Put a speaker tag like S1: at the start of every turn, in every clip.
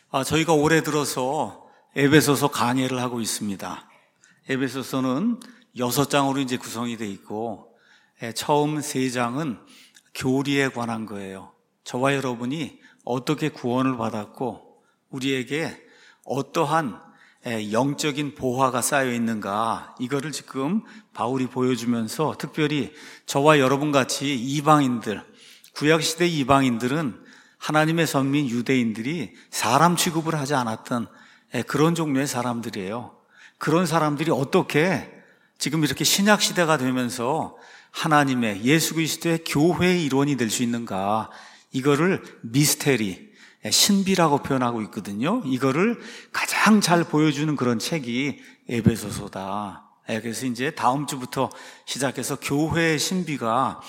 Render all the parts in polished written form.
S1: 저희가 올해 들어서 에베소서 강해를 하고 있습니다. 에베소서는 6장으로 이제 구성이 되어 있고, 처음 3장은 교리에 관한 거예요. 저와 여러분이 어떻게 구원을 받았고, 우리에게 어떠한 영적인 보화가 쌓여 있는가, 이거를 지금 바울이 보여주면서 특별히 저와 여러분 같이 이방인들, 구약시대 이방인들은 하나님의 선민 유대인들이 사람 취급을 하지 않았던 그런 종류의 사람들이에요. 그런 사람들이 어떻게 지금 이렇게 신약시대가 되면서 하나님의 예수 그리스도의 교회의 일원이 될 수 있는가, 이거를 미스테리, 신비라고 표현하고 있거든요. 이거를 가장 잘 보여주는 그런 책이 에베소서다. 그래서 이제 다음 주부터 시작해서 교회의 신비가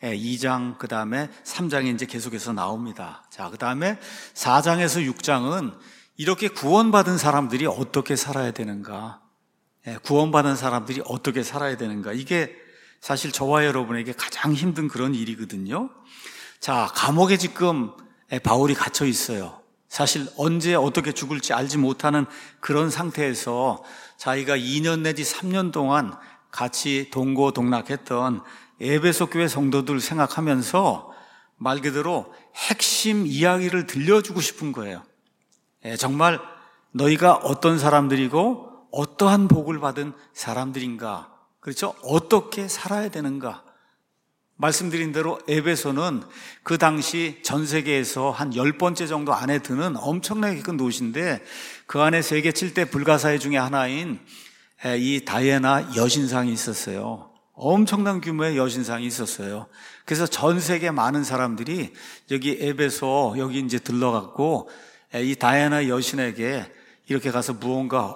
S1: 2장, 그 다음에 3장에 이제 계속해서 나옵니다. 자, 그 다음에 4장에서 6장은 이렇게 구원받은 사람들이 어떻게 살아야 되는가, 구원받은 사람들이 어떻게 살아야 되는가, 이게 사실 저와 여러분에게 가장 힘든 그런 일이거든요. 자, 감옥에 지금 바울이 갇혀 있어요. 사실 언제 어떻게 죽을지 알지 못하는 그런 상태에서 자기가 2년 내지 3년 동안 같이 동고동락했던 에베소 교회 성도들 생각하면서 말 그대로 핵심 이야기를 들려주고 싶은 거예요. 정말 너희가 어떤 사람들이고 어떠한 복을 받은 사람들인가, 그렇죠? 어떻게 살아야 되는가. 말씀드린 대로 에베소는 그 당시 전 세계에서 한 10번째 정도 안에 드는 엄청나게 큰 도시인데, 그 안에 세계 7대 불가사의 중에 하나인 이 다이애나 여신상이 있었어요. 엄청난 규모의 여신상이 있었어요. 그래서 전 세계 많은 사람들이 여기 에베소 여기 이제 들러갔고, 이 다이애나 여신에게 이렇게 가서 무언가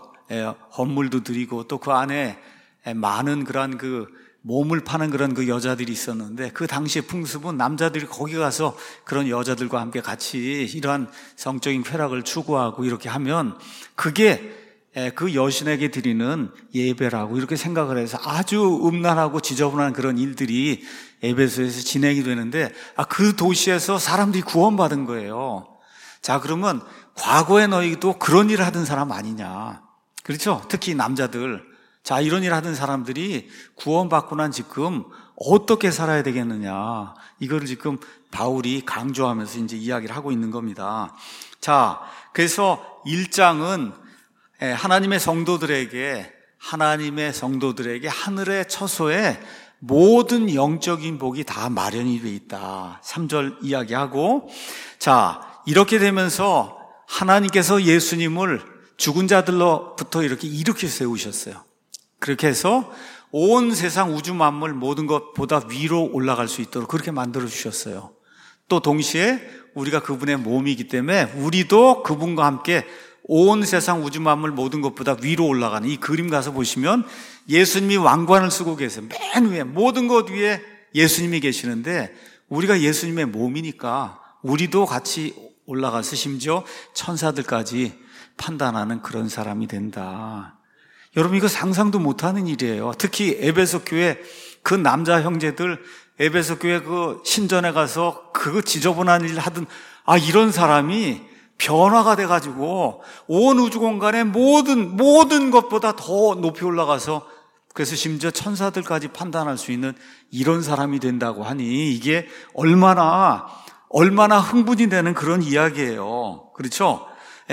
S1: 헌물도 드리고, 또 그 안에 많은 그런 그 몸을 파는 그런 그 여자들이 있었는데, 그 당시의 풍습은 남자들이 거기 가서 그런 여자들과 함께 같이 이러한 성적인 쾌락을 추구하고 이렇게 하면 그게 그 여신에게 드리는 예배라고 이렇게 생각을 해서 아주 음란하고 지저분한 그런 일들이 에베소에서 진행이 되는데, 그 도시에서 사람들이 구원받은 거예요. 자, 그러면 과거에 너희도 그런 일을 하던 사람 아니냐, 그렇죠? 특히 남자들. 자, 이런 일을 하던 사람들이 구원받고 난 지금 어떻게 살아야 되겠느냐, 이거를 지금 바울이 강조하면서 이제 이야기를 하고 있는 겁니다. 자, 그래서 1장은 하나님의 성도들에게 하늘의 처소에 모든 영적인 복이 다 마련이 되어 있다, 3절 이야기하고, 자, 이렇게 되면서 하나님께서 예수님을 죽은 자들로부터 이렇게 일으켜 세우셨어요. 그렇게 해서 온 세상 우주 만물 모든 것보다 위로 올라갈 수 있도록 그렇게 만들어 주셨어요. 또 동시에 우리가 그분의 몸이기 때문에 우리도 그분과 함께 온 세상 우주 만물 모든 것보다 위로 올라가는, 이 그림 가서 보시면 예수님이 왕관을 쓰고 계세요. 맨 위에, 모든 것 위에 예수님이 계시는데, 우리가 예수님의 몸이니까 우리도 같이 올라가서 심지어 천사들까지 판단하는 그런 사람이 된다. 여러분, 이거 상상도 못하는 일이에요. 특히 에베소 교회 그 남자 형제들, 에베소 교회 그 신전에 가서 그 지저분한 일 하던 이런 사람이 변화가 돼가지고 온 우주 공간의 모든 것보다 더 높이 올라가서, 그래서 심지어 천사들까지 판단할 수 있는 이런 사람이 된다고 하니 이게 얼마나 흥분이 되는 그런 이야기예요. 그렇죠?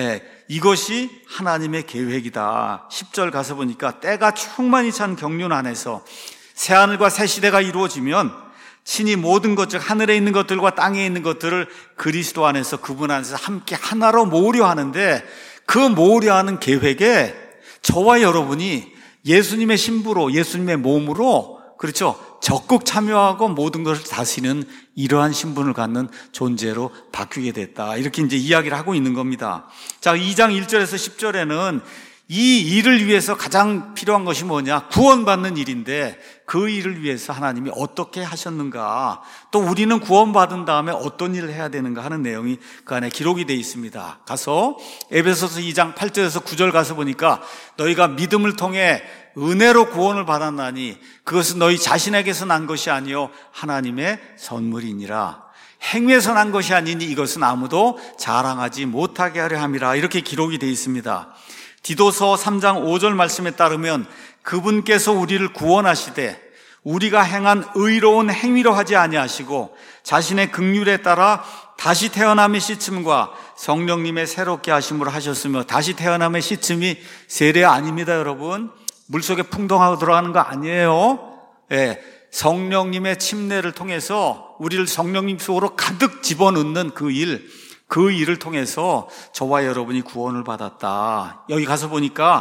S1: 이것이 하나님의 계획이다. 10절 가서 보니까 때가 충만히 찬 경륜 안에서 새하늘과 새 시대가 이루어지면 친히 모든 것, 즉 하늘에 있는 것들과 땅에 있는 것들을 그리스도 안에서, 그분 안에서 함께 하나로 모으려 하는데, 그 모으려 하는 계획에 저와 여러분이 예수님의 신부로, 예수님의 몸으로, 그렇죠, 적극 참여하고 모든 것을 다스리는 이러한 신분을 갖는 존재로 바뀌게 됐다, 이렇게 이제 이야기를 하고 있는 겁니다. 자, 2장 1절에서 10절에는 이 일을 위해서 가장 필요한 것이 뭐냐? 구원받는 일인데, 그 일을 위해서 하나님이 어떻게 하셨는가, 또 우리는 구원받은 다음에 어떤 일을 해야 되는가 하는 내용이 그 안에 기록이 되어 있습니다. 가서 에베소서 2장 8절에서 9절 가서 보니까, 너희가 믿음을 통해 은혜로 구원을 받았나니 그것은 너희 자신에게서 난 것이 아니요 하나님의 선물이니라. 행위에서 난 것이 아니니 이것은 아무도 자랑하지 못하게 하려 함이라. 이렇게 기록이 되어 있습니다. 디도서 3장 5절 말씀에 따르면 그분께서 우리를 구원하시되 우리가 행한 의로운 행위로 하지 아니하시고 자신의 긍휼에 따라 다시 태어남의 씻음과 성령님의 새롭게 하심으로 하셨으며, 다시 태어남의 씻음이 세례 아닙니다, 여러분. 물속에 풍덩하고 들어가는 거 아니에요. 예, 성령님의 침례를 통해서 우리를 성령님 속으로 가득 집어넣는 그 일을 통해서 저와 여러분이 구원을 받았다. 여기 가서 보니까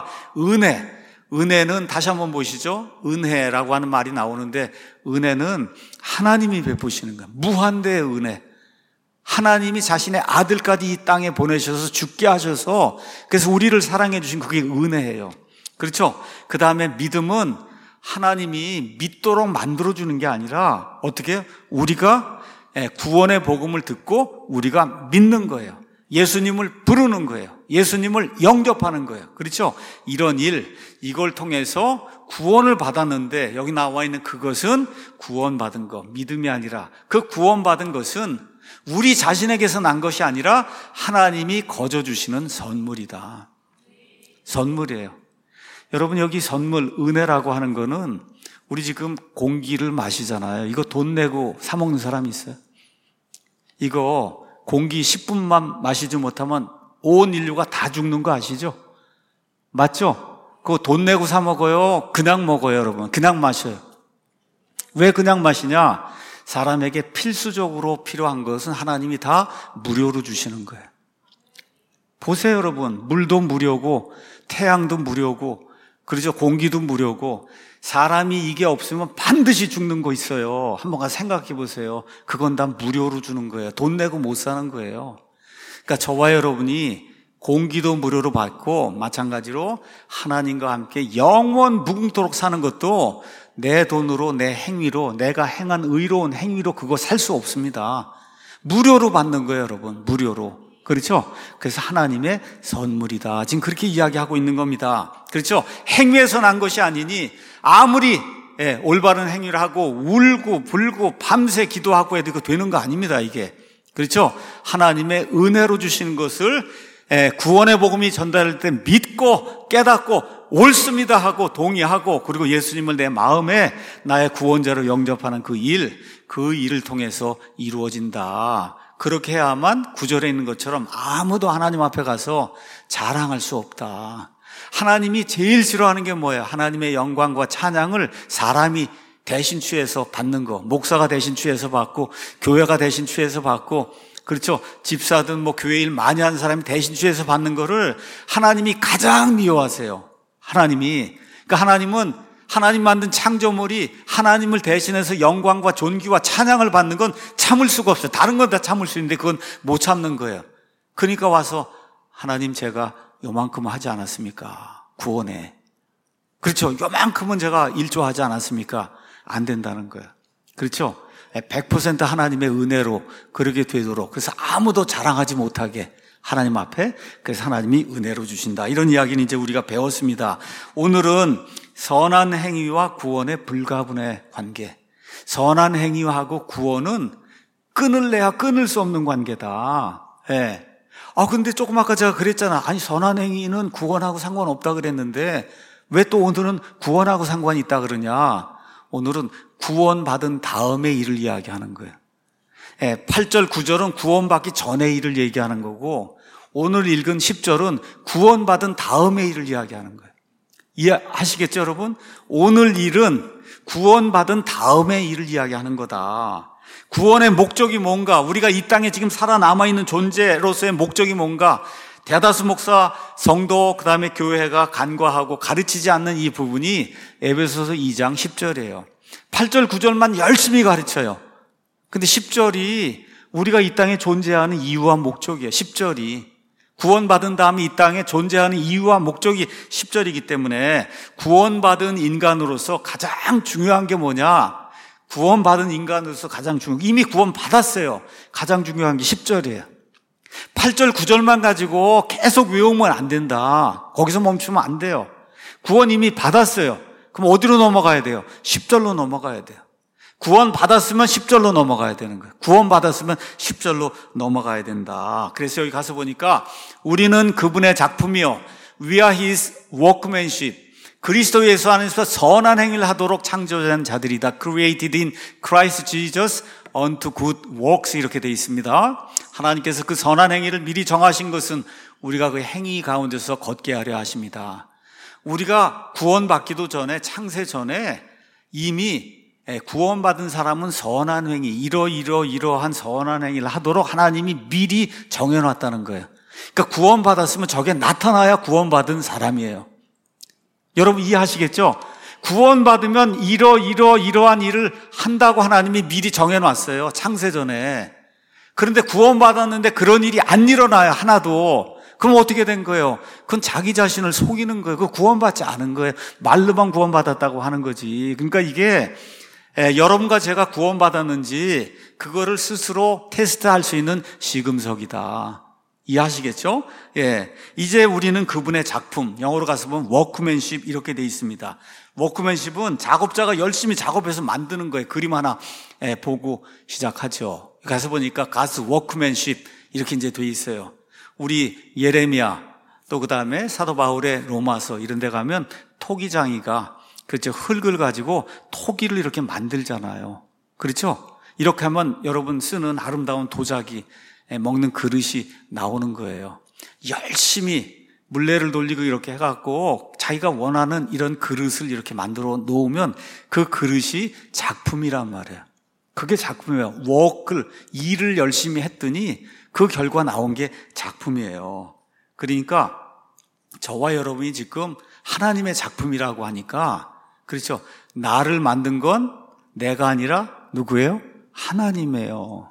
S1: 은혜는 다시 한번 보시죠. 은혜라고 하는 말이 나오는데, 은혜는 하나님이 베푸시는 거예요. 무한대의 은혜. 하나님이 자신의 아들까지 이 땅에 보내셔서 죽게 하셔서, 그래서 우리를 사랑해 주신 그게 은혜예요. 그렇죠? 그 다음에 믿음은 하나님이 믿도록 만들어주는 게 아니라 어떻게 우리가 구원의 복음을 듣고 우리가 믿는 거예요. 예수님을 부르는 거예요. 예수님을 영접하는 거예요. 그렇죠? 이런 이걸 통해서 구원을 받았는데, 여기 나와 있는 그것은 구원받은 것, 믿음이 아니라 그 구원받은 것은 우리 자신에게서 난 것이 아니라 하나님이 거저 주시는 선물이다. 선물이에요. 여러분, 여기 선물, 은혜라고 하는 거는, 우리 지금 공기를 마시잖아요. 이거 돈 내고 사 먹는 사람이 있어요? 이거 공기 10분만 마시지 못하면 온 인류가 다 죽는 거 아시죠? 맞죠? 그거 돈 내고 사 먹어요? 그냥 먹어요, 여러분? 그냥 마셔요. 왜 그냥 마시냐? 사람에게 필수적으로 필요한 것은 하나님이 다 무료로 주시는 거예요. 보세요, 여러분. 물도 무료고, 태양도 무료고, 그렇죠? 공기도 무료고, 사람이 이게 없으면 반드시 죽는 거 있어요. 한번 가서 생각해 보세요. 그건 다 무료로 주는 거예요. 돈 내고 못 사는 거예요. 그러니까 저와 여러분이 공기도 무료로 받고, 마찬가지로 하나님과 함께 영원 무궁토록 사는 것도 내 돈으로, 내 행위로, 내가 행한 의로운 행위로 그거 살 수 없습니다. 무료로 받는 거예요, 여러분. 무료로. 그렇죠? 그래서 하나님의 선물이다. 지금 그렇게 이야기하고 있는 겁니다. 그렇죠? 행위에서 난 것이 아니니, 아무리 올바른 행위를 하고 울고 불고 밤새 기도하고 해도 이거 되는 거 아닙니다, 이게. 그렇죠? 하나님의 은혜로 주시는 것을 구원의 복음이 전달할 때 믿고 깨닫고 옳습니다 하고 동의하고, 그리고 예수님을 내 마음에 나의 구원자로 영접하는 그 일을 통해서 이루어진다. 그렇게 해야만 구절에 있는 것처럼 아무도 하나님 앞에 가서 자랑할 수 없다. 하나님이 제일 싫어하는 게 뭐예요? 하나님의 영광과 찬양을 사람이 대신 취해서 받는 거. 목사가 대신 취해서 받고, 교회가 대신 취해서 받고, 그렇죠? 집사든 교회 일 많이 하는 사람이 대신 취해서 받는 거를 하나님이 가장 미워하세요. 그러니까 하나님 만든 창조물이 하나님을 대신해서 영광과 존귀와 찬양을 받는 건 참을 수가 없어요. 다른 건 다 참을 수 있는데 그건 못 참는 거예요. 그러니까 와서, 하나님, 제가 요만큼 하지 않았습니까? 구원에. 그렇죠? 요만큼은 제가 일조하지 않았습니까? 안 된다는 거예요. 그렇죠? 100% 하나님의 은혜로 그렇게 되도록, 그래서 아무도 자랑하지 못하게 하나님 앞에, 그래서 하나님이 은혜로 주신다. 이런 이야기는 이제 우리가 배웠습니다. 오늘은 선한 행위와 구원의 불가분의 관계. 선한 행위하고 구원은 끊을래야 끊을 수 없는 관계다. 예. 근데 조금 아까 제가 그랬잖아. 아니, 선한 행위는 구원하고 상관없다 그랬는데 왜 또 오늘은 구원하고 상관이 있다 그러냐? 오늘은 구원받은 다음의 일을 이야기하는 거예요. 8절, 9절은 구원받기 전의 일을 얘기하는 거고, 오늘 읽은 10절은 구원받은 다음의 일을 이야기하는 거예요. 이해하시겠죠, 여러분? 오늘 일은 구원받은 다음의 일을 이야기하는 거다. 구원의 목적이 뭔가, 우리가 이 땅에 지금 살아남아있는 존재로서의 목적이 뭔가, 대다수 목사, 성도, 그 다음에 교회가 간과하고 가르치지 않는 이 부분이 에베소서 2장 10절이에요. 8절, 9절만 열심히 가르쳐요. 근데 10절이 우리가 이 땅에 존재하는 이유와 목적이에요. 10절이. 구원받은 다음에 이 땅에 존재하는 이유와 목적이 10절이기 때문에 구원받은 인간으로서 가장 중요한 게 뭐냐? 구원받은 인간으로서 가장 중요한, 이미 구원받았어요. 가장 중요한 게 10절이에요. 8절, 9절만 가지고 계속 외우면 안 된다. 거기서 멈추면 안 돼요. 구원 이미 받았어요. 그럼 어디로 넘어가야 돼요? 10절로 넘어가야 돼요. 구원 받았으면 10절로 넘어가야 되는 거예요. 구원 받았으면 10절로 넘어가야 된다. 그래서 여기 가서 보니까 우리는 그분의 작품이요, We are His workmanship. 그리스도 예수 안에서 선한 행위를 하도록 창조된 자들이다. Created in Christ Jesus unto good works, 이렇게 되어 있습니다. 하나님께서 그 선한 행위를 미리 정하신 것은 우리가 그 행위 가운데서 걷게 하려 하십니다. 우리가 구원받기도 전에, 창세 전에 이미 구원받은 사람은 선한 행위, 이러한 선한 행위를 하도록 하나님이 미리 정해놨다는 거예요. 그러니까 구원받았으면 저게 나타나야 구원받은 사람이에요. 여러분 이해하시겠죠? 구원받으면 이러한 일을 한다고 하나님이 미리 정해놨어요. 창세 전에. 그런데 구원받았는데 그런 일이 안 일어나요, 하나도. 그럼 어떻게 된 거예요? 그건 자기 자신을 속이는 거예요. 그거 구원받지 않은 거예요. 말로만 구원받았다고 하는 거지. 그러니까 이게 여러분과 제가 구원받았는지 그거를 스스로 테스트할 수 있는 시금석이다. 이해하시겠죠? 예. 이제 우리는 그분의 작품, 영어로 가서 보면 워크맨십 이렇게 돼 있습니다. 워크맨십은 작업자가 열심히 작업해서 만드는 거예요. 그림 하나 보고 시작하죠. 가서 보니까 God's workmanship 이렇게 이제 돼 있어요. 우리 예레미야, 또 그 다음에 사도 바울의 로마서 이런 데 가면 토기장이가 그렇죠, 흙을 가지고 토기를 이렇게 만들잖아요. 그렇죠? 이렇게 하면 여러분 쓰는 아름다운 도자기, 먹는 그릇이 나오는 거예요. 열심히 물레를 돌리고 이렇게 해갖고 자기가 원하는 이런 그릇을 이렇게 만들어 놓으면 그 그릇이 작품이란 말이에요. 그게 작품이에요. 일을 열심히 했더니 그 결과 나온 게 작품이에요. 그러니까 저와 여러분이 지금 하나님의 작품이라고 하니까, 그렇죠, 나를 만든 건 내가 아니라 누구예요? 하나님이에요.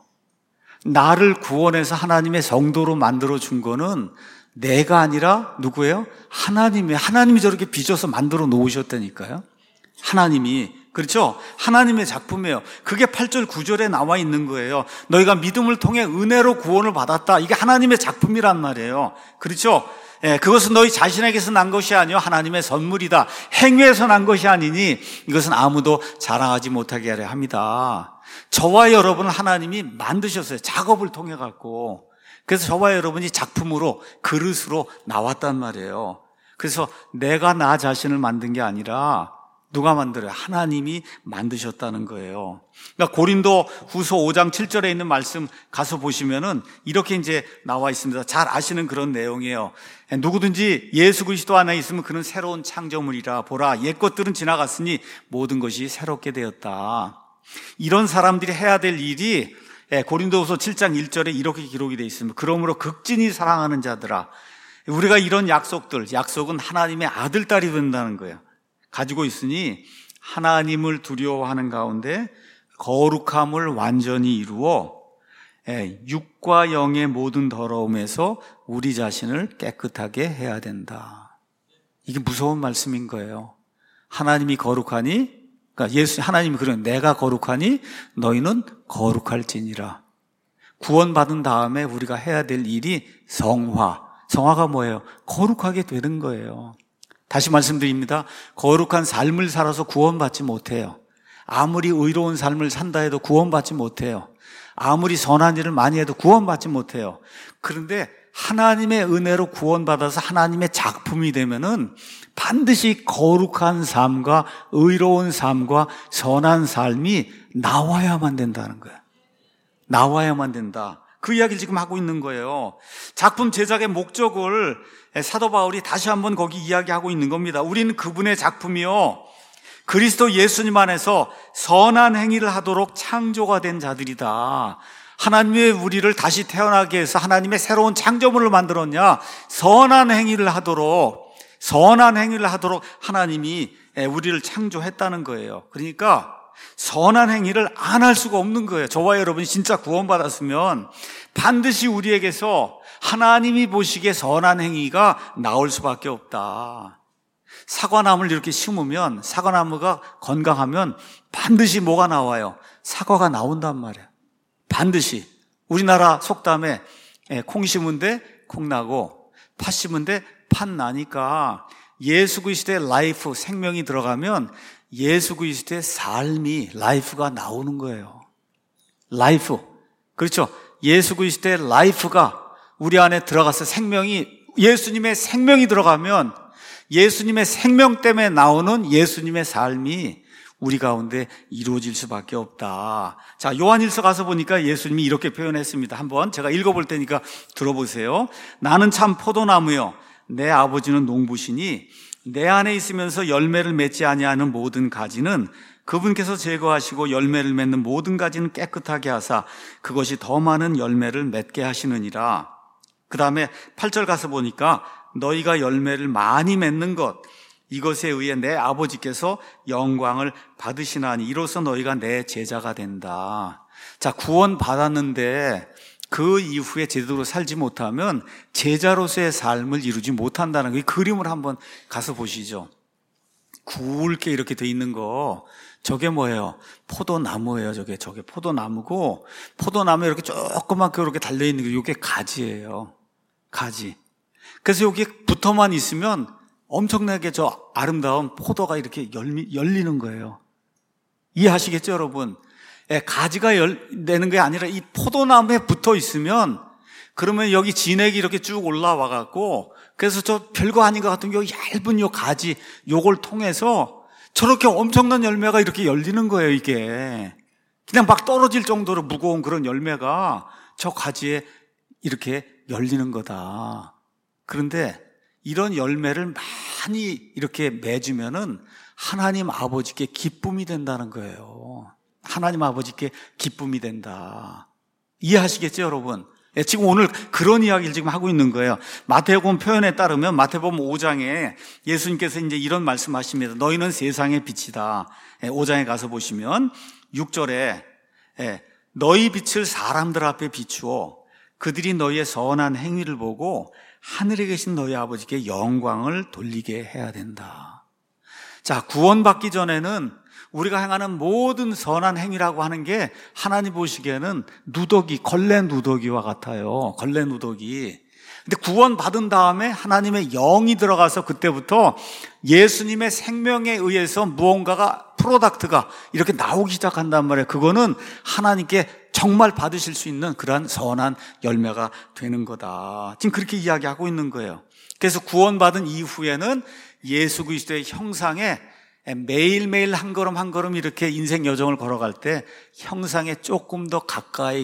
S1: 나를 구원해서 하나님의 성도로 만들어준 거는 내가 아니라 누구예요? 하나님이에요. 하나님이 저렇게 빚어서 만들어 놓으셨다니까요. 하나님이. 그렇죠? 하나님의 작품이에요. 그게 8절 9절에 나와 있는 거예요. 너희가 믿음을 통해 은혜로 구원을 받았다. 이게 하나님의 작품이란 말이에요. 그렇죠? 그것은 너희 자신에게서 난 것이 아니요 하나님의 선물이다. 행위에서 난 것이 아니니 이것은 아무도 자랑하지 못하게 하려 합니다. 저와 여러분을 하나님이 만드셨어요. 작업을 통해 갖고. 그래서 저와 여러분이 작품으로, 그릇으로 나왔단 말이에요. 그래서 내가 나 자신을 만든 게 아니라 누가 만들어요? 하나님이 만드셨다는 거예요. 그러니까 고린도 후서 5장 7절에 있는 말씀 가서 보시면은 이렇게 이제 나와 있습니다. 잘 아시는 그런 내용이에요. 누구든지 예수 그리스도 안에 있으면 그는 새로운 창조물이라. 보라, 옛 것들은 지나갔으니 모든 것이 새롭게 되었다. 이런 사람들이 해야 될 일이 고린도후서 7장 1절에 이렇게 기록이 되어 있습니다. 그러므로 극진히 사랑하는 자들아, 우리가 이런 약속은 하나님의 아들, 딸이 된다는 거예요. 가지고 있으니 하나님을 두려워하는 가운데 거룩함을 완전히 이루어 육과 영의 모든 더러움에서 우리 자신을 깨끗하게 해야 된다. 이게 무서운 말씀인 거예요. 하나님이 거룩하니, 그러니까 하나님이 그래요. 내가 거룩하니 너희는 거룩할지니라. 구원받은 다음에 우리가 해야 될 일이 성화가 뭐예요? 거룩하게 되는 거예요. 다시 말씀드립니다. 거룩한 삶을 살아서 구원받지 못해요. 아무리 의로운 삶을 산다 해도 구원받지 못해요. 아무리 선한 일을 많이 해도 구원받지 못해요. 그런데 하나님의 은혜로 구원받아서 하나님의 작품이 되면은 반드시 거룩한 삶과 의로운 삶과 선한 삶이 나와야만 된다는 거예요. 나와야만 된다. 그 이야기를 지금 하고 있는 거예요. 작품 제작의 목적을 사도 바울이 다시 한번 거기 이야기하고 있는 겁니다. 우리는 그분의 작품이요, 그리스도 예수님 안에서 선한 행위를 하도록 창조가 된 자들이다. 하나님의 우리를 다시 태어나게 해서 하나님의 새로운 창조물을 만들었냐? 선한 행위를 하도록 하나님이 우리를 창조했다는 거예요. 그러니까 선한 행위를 안 할 수가 없는 거예요. 저와 여러분이 진짜 구원받았으면 반드시 우리에게서 하나님이 보시기에 선한 행위가 나올 수밖에 없다. 사과나무를 이렇게 심으면, 사과나무가 건강하면 반드시 뭐가 나와요? 사과가 나온단 말이에요. 반드시. 우리나라 속담에 콩 심은 데 콩 나고 팥 심은 데 팥 나니까 예수 그리스도의 라이프, 생명이 들어가면 예수 그리스도의 삶이, 라이프가 나오는 거예요. 라이프. 그렇죠. 예수 그리스도의 라이프가 우리 안에 들어가서 생명이, 예수님의 생명이 들어가면 예수님의 생명 때문에 나오는 예수님의 삶이 우리 가운데 이루어질 수밖에 없다. 자, 요한일서 가서 보니까 예수님이 이렇게 표현했습니다. 한번 제가 읽어볼 테니까 들어보세요. 나는 참 포도나무요, 내 아버지는 농부시니 내 안에 있으면서 열매를 맺지 아니하는 모든 가지는 그분께서 제거하시고 열매를 맺는 모든 가지는 깨끗하게 하사 그것이 더 많은 열매를 맺게 하시느니라. 그 다음에 8절 가서 보니까 너희가 열매를 많이 맺는 것, 이것에 의해 내 아버지께서 영광을 받으시나니 이로써 너희가 내 제자가 된다. 자, 구원 받았는데 그 이후에 제대로 살지 못하면 제자로서의 삶을 이루지 못한다는 그 그림을 한번 가서 보시죠. 굵게 이렇게 돼 있는 거, 저게 뭐예요? 포도나무예요. 저게 포도나무고, 포도나무에 이렇게 조그맣게 이렇게 달려있는 게 이게 가지예요. 가지. 그래서 여기 붙어만 있으면 엄청나게 저 아름다운 포도가 이렇게 열리는 거예요. 이해하시겠죠, 여러분? 예, 가지가 내는 게 아니라 이 포도나무에 붙어 있으면, 그러면 여기 진액이 이렇게 쭉 올라와 갖고, 그래서 저 별거 아닌 것 같은 요 얇은 요 가지, 요걸 통해서 저렇게 엄청난 열매가 이렇게 열리는 거예요, 이게. 그냥 막 떨어질 정도로 무거운 그런 열매가 저 가지에 이렇게 열리는 거다. 그런데 이런 열매를 많이 이렇게 맺으면은 하나님 아버지께 기쁨이 된다는 거예요. 하나님 아버지께 기쁨이 된다. 이해하시겠죠, 여러분? 예, 지금 오늘 그런 이야기를 지금 하고 있는 거예요. 마태복음 표현에 따르면 마태복음 5장에 예수님께서 이제 이런 말씀하십니다. 너희는 세상의 빛이다. 5장에 가서 보시면 6절에 너희 빛을 사람들 앞에 비추어 그들이 너희의 선한 행위를 보고 하늘에 계신 너희 아버지께 영광을 돌리게 해야 된다. 자, 구원받기 전에는 우리가 행하는 모든 선한 행위라고 하는 게 하나님 보시기에는 누더기, 걸레 누더기와 같아요. 걸레 누더기. 근데 구원받은 다음에 하나님의 영이 들어가서 그때부터 예수님의 생명에 의해서 무언가가, 프로덕트가 이렇게 나오기 시작한단 말이에요. 그거는 하나님께 정말 받으실 수 있는 그러한 선한 열매가 되는 거다. 지금 그렇게 이야기하고 있는 거예요. 그래서 구원받은 이후에는 예수 그리스도의 형상에 매일매일 한 걸음 한 걸음 이렇게 인생 여정을 걸어갈 때 형상에 조금 더 가까이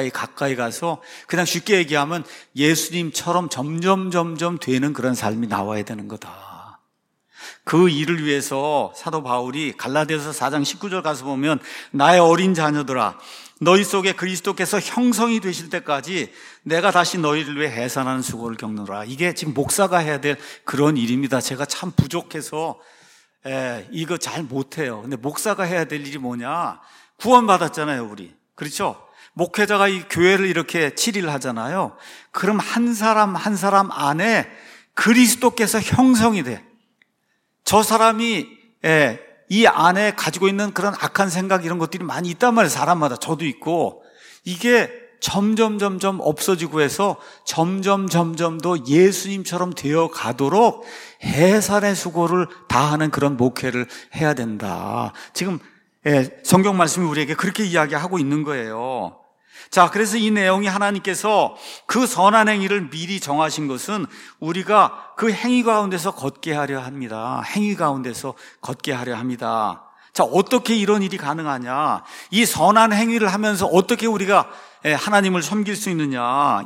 S1: 가서 그냥 쉽게 얘기하면 예수님처럼 점점 되는 그런 삶이 나와야 되는 거다. 그 일을 위해서 사도 바울이 갈라디아서 4장 19절 가서 보면 나의 어린 자녀들아 너희 속에 그리스도께서 형성이 되실 때까지 내가 다시 너희를 위해 해산하는 수고를 겪노라. 이게 지금 목사가 해야 될 그런 일입니다. 제가 참 부족해서 이거 잘 못해요. 근데 목사가 해야 될 일이 뭐냐? 구원받았잖아요, 우리. 그렇죠? 목회자가 이 교회를 이렇게 치리를 하잖아요. 그럼 한 사람 한 사람 안에 그리스도께서 형성이 돼. 저 사람이 이 안에 가지고 있는 그런 악한 생각 이런 것들이 많이 있단 말이에요. 사람마다. 저도 있고. 이게 점점 없어지고 해서 점점 더 예수님처럼 되어 가도록 해산의 수고를 다하는 그런 목회를 해야 된다. 지금 성경 말씀이 우리에게 그렇게 이야기하고 있는 거예요. 자, 그래서 이 내용이 하나님께서 그 선한 행위를 미리 정하신 것은 우리가 그 행위 가운데서 걷게 하려 합니다. 행위 가운데서 걷게 하려 합니다. 자, 어떻게 이런 일이 가능하냐? 이 선한 행위를 하면서 어떻게 우리가 하나님을 섬길 수 있느냐?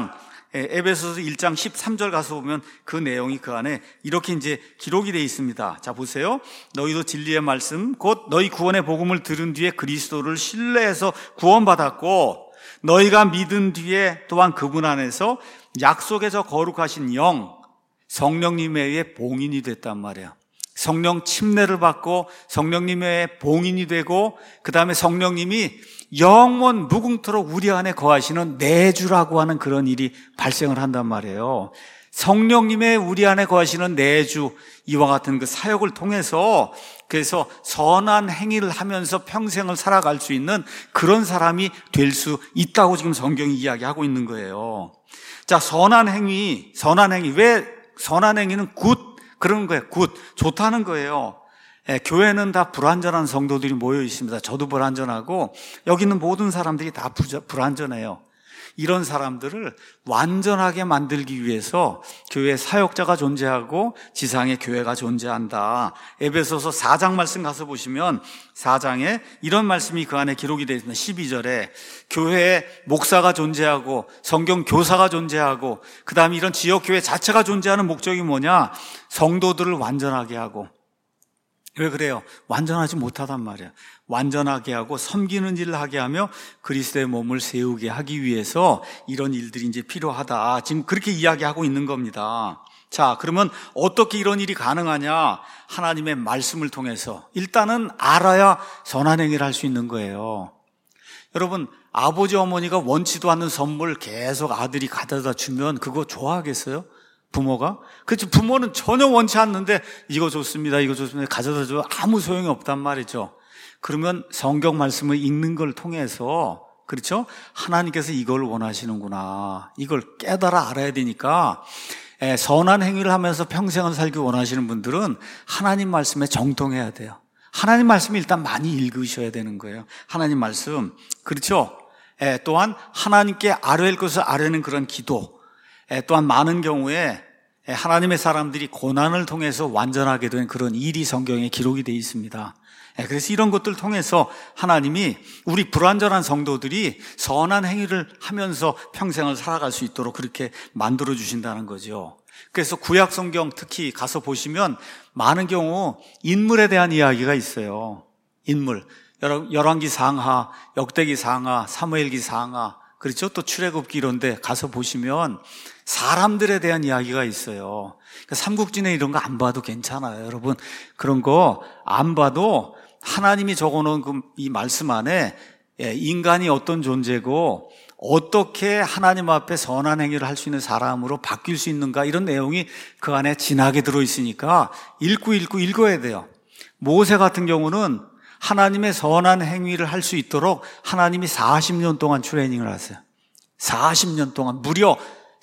S1: 에베소서 1장 13절 가서 보면 그 내용이 그 안에 이렇게 이제 기록이 되어 있습니다. 자, 보세요. 너희도 진리의 말씀, 곧 너희 구원의 복음을 들은 뒤에 그리스도를 신뢰해서 구원받았고, 너희가 믿은 뒤에 또한 그분 안에서 약속에서 거룩하신 영, 성령님에 의해 봉인이 됐단 말이에요. 성령 침례를 받고 성령님의 봉인이 되고 그 다음에 성령님이 영원 무궁토록 우리 안에 거하시는 내주라고 하는 그런 일이 발생을 한단 말이에요. 성령님의 우리 안에 거하시는 내주, 이와 같은 그 사역을 통해서 그래서 선한 행위를 하면서 평생을 살아갈 수 있는 그런 사람이 될 수 있다고 지금 성경이 이야기하고 있는 거예요. 자, 선한 행위. 왜 선한 행위는 그러는 거예요. 굿, 좋다는 거예요. 교회는 다 불완전한 성도들이 모여 있습니다. 저도 불완전하고 여기 있는 모든 사람들이 다 불완전해요. 이런 사람들을 완전하게 만들기 위해서 교회 사역자가 존재하고 지상에 교회가 존재한다. 에베소서 4장 말씀 가서 보시면 4장에 이런 말씀이 그 안에 기록이 되어 있습니다. 12절에 교회에 목사가 존재하고 성경 교사가 존재하고 그 다음에 이런 지역교회 자체가 존재하는 목적이 뭐냐? 성도들을 완전하게 하고. 왜 그래요? 완전하지 못하단 말이에요. 완전하게 하고 섬기는 일을 하게 하며 그리스도의 몸을 세우게 하기 위해서 이런 일들이 이제 필요하다. 지금 그렇게 이야기하고 있는 겁니다. 자, 그러면 어떻게 이런 일이 가능하냐? 하나님의 말씀을 통해서 일단은 알아야 선한 행위를 할 수 있는 거예요. 여러분, 아버지 어머니가 원치도 않는 선물 계속 아들이 가져다 주면 그거 좋아하겠어요? 부모가? 그렇죠. 부모는 전혀 원치 않는데 이거 좋습니다, 이거 좋습니다 가져다 줘도 아무 소용이 없단 말이죠. 그러면 성경 말씀을 읽는 걸 통해서, 그렇죠? 하나님께서 이걸 원하시는구나, 이걸 깨달아 알아야 되니까 선한 행위를 하면서 평생을 살기 원하시는 분들은 하나님 말씀에 정통해야 돼요. 하나님 말씀 일단 많이 읽으셔야 되는 거예요. 하나님 말씀, 그렇죠? 또한 하나님께 아뢰일 것을 아뢰는 그런 기도, 또한 많은 경우에 하나님의 사람들이 고난을 통해서 완전하게 된 그런 일이 성경에 기록이 되어 있습니다. 그래서 이런 것들을 통해서 하나님이 우리 불완전한 성도들이 선한 행위를 하면서 평생을 살아갈 수 있도록 그렇게 만들어 주신다는 거죠. 그래서 구약 성경 특히 가서 보시면 많은 경우 인물에 대한 이야기가 있어요. 인물, 열왕기 상하, 역대기 상하, 사무엘기 상하, 그렇죠? 또 출애굽기 이런데 가서 보시면 사람들에 대한 이야기가 있어요. 그러니까 삼국지나 이런 거 안 봐도 괜찮아요, 여러분. 그런 거 안 봐도 하나님이 적어놓은 이 말씀 안에 인간이 어떤 존재고 어떻게 하나님 앞에 선한 행위를 할 수 있는 사람으로 바뀔 수 있는가, 이런 내용이 그 안에 진하게 들어있으니까 읽고 읽어야 돼요. 모세 같은 경우는 하나님의 선한 행위를 할 수 있도록 하나님이 40년 동안 트레이닝을 하세요. 40년 동안, 무려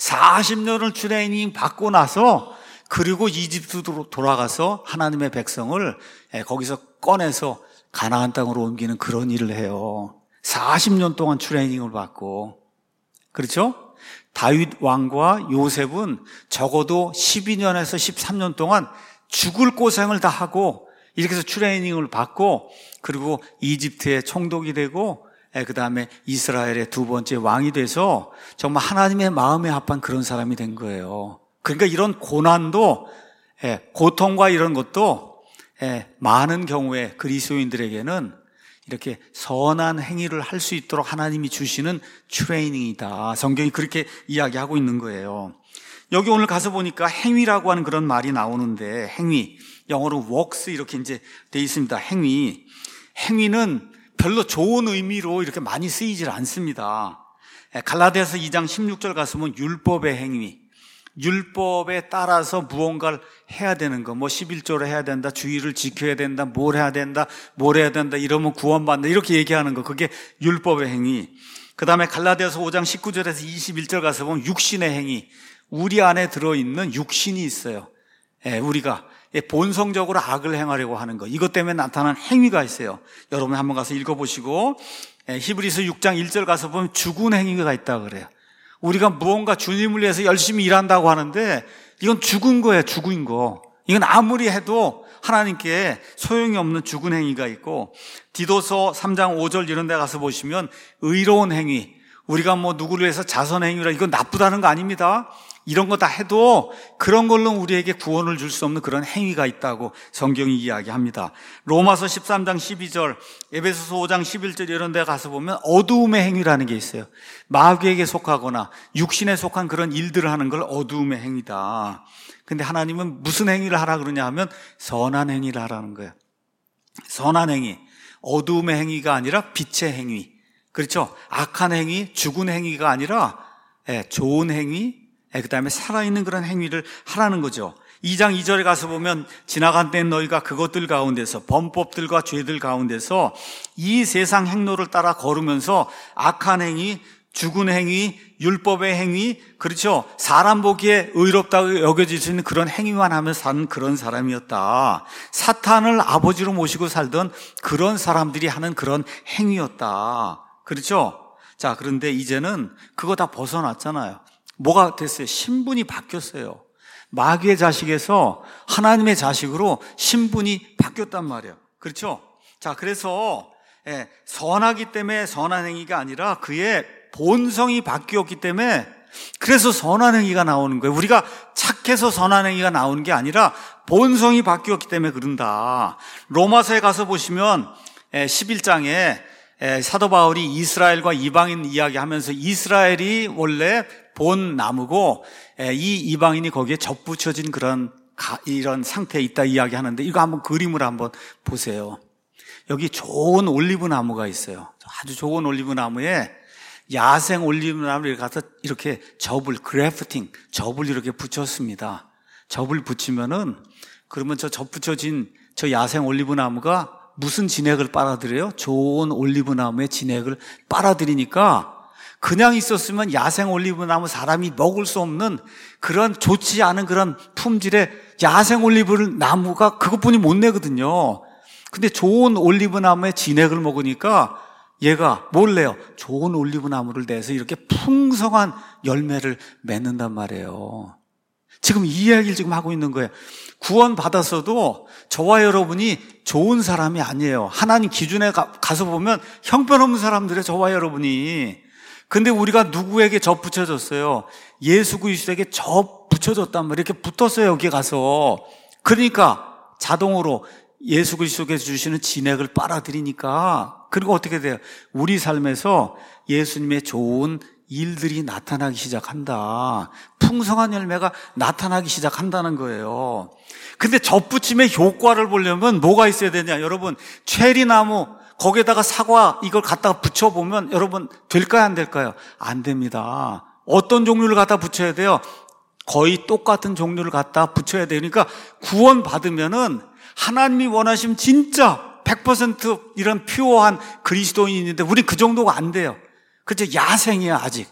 S1: 40년을 트레이닝 받고 나서, 그리고 이집트로 돌아가서 하나님의 백성을 거기서 꺼내서 가나안 땅으로 옮기는 그런 일을 해요. 40년 동안 트레이닝을 받고. 그렇죠? 다윗 왕과 요셉은 적어도 12년에서 13년 동안 죽을 고생을 다 하고 이렇게 해서 트레이닝을 받고, 그리고 이집트의 총독이 되고 그 다음에 이스라엘의 두 번째 왕이 돼서 정말 하나님의 마음에 합한 그런 사람이 된 거예요. 그러니까 이런 고난도, 고통과 이런 것도 많은 경우에 그리스도인들에게는 이렇게 선한 행위를 할 수 있도록 하나님이 주시는 트레이닝이다. 성경이 그렇게 이야기하고 있는 거예요. 여기 오늘 가서 보니까 행위라고 하는 그런 말이 나오는데, 행위, 영어로 works 이렇게 이제 돼 있습니다. 행위는 별로 좋은 의미로 이렇게 많이 쓰이질 않습니다. 갈라디아서 2장 16절 가서 보면 율법의 행위, 율법에 따라서 무언가를 해야 되는 거, 뭐 11조를 해야 된다, 주의를 지켜야 된다, 뭘 해야 된다, 이러면 구원받는다, 이렇게 얘기하는 거, 그게 율법의 행위. 그 다음에 갈라디아서 5장 19절에서 21절 가서 보면 육신의 행위, 우리 안에 들어있는 육신이 있어요. 우리가 본성적으로 악을 행하려고 하는 거, 이것 때문에 나타난 행위가 있어요. 여러분 한번 가서 읽어보시고, 히브리서 6장 1절 가서 보면 죽은 행위가 있다고 그래요. 우리가 무언가 주님을 위해서 열심히 일한다고 하는데 이건 죽은 거예요. 죽은 거. 이건 아무리 해도 하나님께 소용이 없는 죽은 행위가 있고, 디도서 3장 5절 이런 데 가서 보시면 의로운 행위, 우리가 뭐 누구를 위해서 자선 행위라, 이건 나쁘다는 거 아닙니다. 이런 거 다 해도 그런 걸로 우리에게 구원을 줄 수 없는 그런 행위가 있다고 성경이 이야기합니다. 로마서 13장 12절, 에베소서 5장 11절 이런 데 가서 보면 어두움의 행위라는 게 있어요. 마귀에게 속하거나 육신에 속한 그런 일들을 하는 걸 어두움의 행위다. 근데 하나님은 무슨 행위를 하라 그러냐 하면 선한 행위를 하라는 거예요. 선한 행위, 어두움의 행위가 아니라 빛의 행위. 그렇죠? 악한 행위, 죽은 행위가 아니라 좋은 행위, 그 다음에 살아있는 그런 행위를 하라는 거죠. 2장 2절에 가서 보면 지나간 때는 너희가 그것들 가운데서, 범법들과 죄들 가운데서 이 세상 행로를 따라 걸으면서 악한 행위, 죽은 행위, 율법의 행위, 그렇죠? 사람 보기에 의롭다고 여겨질 수 있는 그런 행위만 하며 산 그런 사람이었다. 사탄을 아버지로 모시고 살던 그런 사람들이 하는 그런 행위였다. 그렇죠? 자, 그런데 이제는 그거 다 벗어났잖아요. 뭐가 됐어요? 신분이 바뀌었어요. 마귀의 자식에서 하나님의 자식으로 신분이 바뀌었단 말이에요. 그렇죠? 자, 그래서 선하기 때문에 선한 행위가 아니라 그의 본성이 바뀌었기 때문에 그래서 선한 행위가 나오는 거예요. 우리가 착해서 선한 행위가 나오는 게 아니라 본성이 바뀌었기 때문에 그런다. 로마서에 가서 보시면 11장에 사도 바울이 이스라엘과 이방인 이야기하면서 이스라엘이 원래 본 나무고 이 이방인이 거기에 접붙여진 그런 이런 상태에 있다 이야기하는데, 이거 한번 그림을 한번 보세요. 여기 좋은 올리브 나무가 있어요. 아주 좋은 올리브 나무에 야생 올리브 나무를 가서 이렇게 그래프팅, 접을 이렇게 붙였습니다. 접을 붙이면은 그러면 저 접붙여진 저 야생 올리브 나무가 무슨 진액을 빨아들여요? 좋은 올리브 나무의 진액을 빨아들이니까 그냥 있었으면 야생 올리브 나무 사람이 먹을 수 없는 그런 좋지 않은 그런 품질의 야생 올리브 나무가 그것뿐이 못 내거든요. 근데 좋은 올리브 나무의 진액을 먹으니까 얘가 뭘 내요? 좋은 올리브 나무를 내서 이렇게 풍성한 열매를 맺는단 말이에요. 지금 이 이야기를 지금 하고 있는 거예요. 구원 받았어도 저와 여러분이 좋은 사람이 아니에요. 하나님 기준에 가서 보면 형편없는 사람들이에요, 저와 여러분이. 근데 우리가 누구에게 접 붙여졌어요? 예수 그리스도에게 접 붙여졌단 말이에요. 이렇게 붙었어요, 여기 가서. 그러니까 자동으로 예수 그리스도께서 주시는 진액을 빨아들이니까, 그리고 어떻게 돼요? 우리 삶에서 예수님의 좋은 일들이 나타나기 시작한다. 풍성한 열매가 나타나기 시작한다는 거예요. 근데 접붙임의 효과를 보려면 뭐가 있어야 되냐? 여러분, 체리나무 거기에다가 사과 이걸 갖다가 붙여보면 여러분 될까요, 안 될까요? 안 됩니다. 어떤 종류를 갖다 붙여야 돼요? 거의 똑같은 종류를 갖다 붙여야 돼요. 그러니까 구원 받으면은 하나님이 원하시면 진짜 100% 이런 퓨어한 그리스도인인데 우리 그 정도가 안 돼요. 그죠? 야생이야, 아직.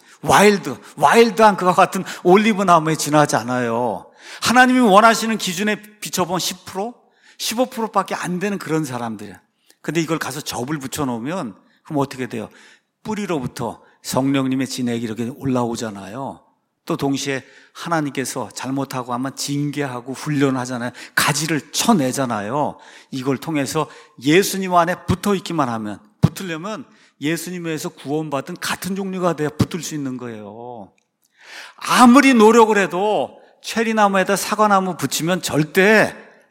S1: 와일드한 그와 같은 올리브 나무에 지나지 않아요. 하나님이 원하시는 기준에 비춰보면 10%? 15%밖에 안 되는 그런 사람들이야. 근데 이걸 가서 접을 붙여놓으면 그럼 어떻게 돼요? 뿌리로부터 성령님의 진액이 이렇게 올라오잖아요. 또 동시에 하나님께서 잘못하고 하면 징계하고 훈련하잖아요. 가지를 쳐내잖아요. 이걸 통해서 예수님 안에 붙어있기만 하면, 붙으려면 예수님에서 구원받은 같은 종류가 돼야 붙을 수 있는 거예요. 아무리 노력을 해도 체리나무에다 사과나무 붙이면 절대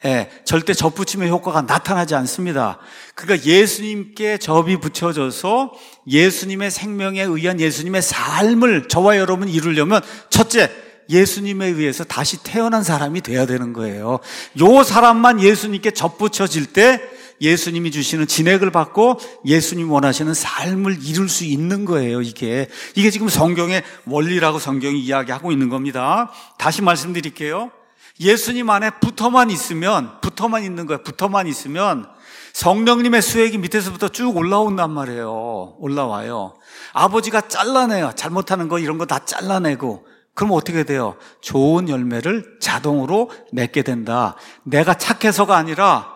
S1: 접붙임의 효과가 나타나지 않습니다. 그러니까 예수님께 접이 붙여져서 예수님의 생명에 의한 예수님의 삶을 저와 여러분이 이루려면 첫째, 예수님에 의해서 다시 태어난 사람이 돼야 되는 거예요. 요 사람만 예수님께 접붙여질 때 예수님이 주시는 진액을 받고 예수님 원하시는 삶을 이룰 수 있는 거예요. 이게 지금 성경의 원리라고 성경이 이야기하고 있는 겁니다. 다시 말씀드릴게요. 예수님 안에 붙어만 있는 거예요. 붙어만 있으면 성령님의 수액이 밑에서부터 쭉 올라온단 말이에요. 올라와요. 아버지가 잘라내요. 잘못하는 거 이런 거 다 잘라내고. 그럼 어떻게 돼요? 좋은 열매를 자동으로 맺게 된다. 내가 착해서가 아니라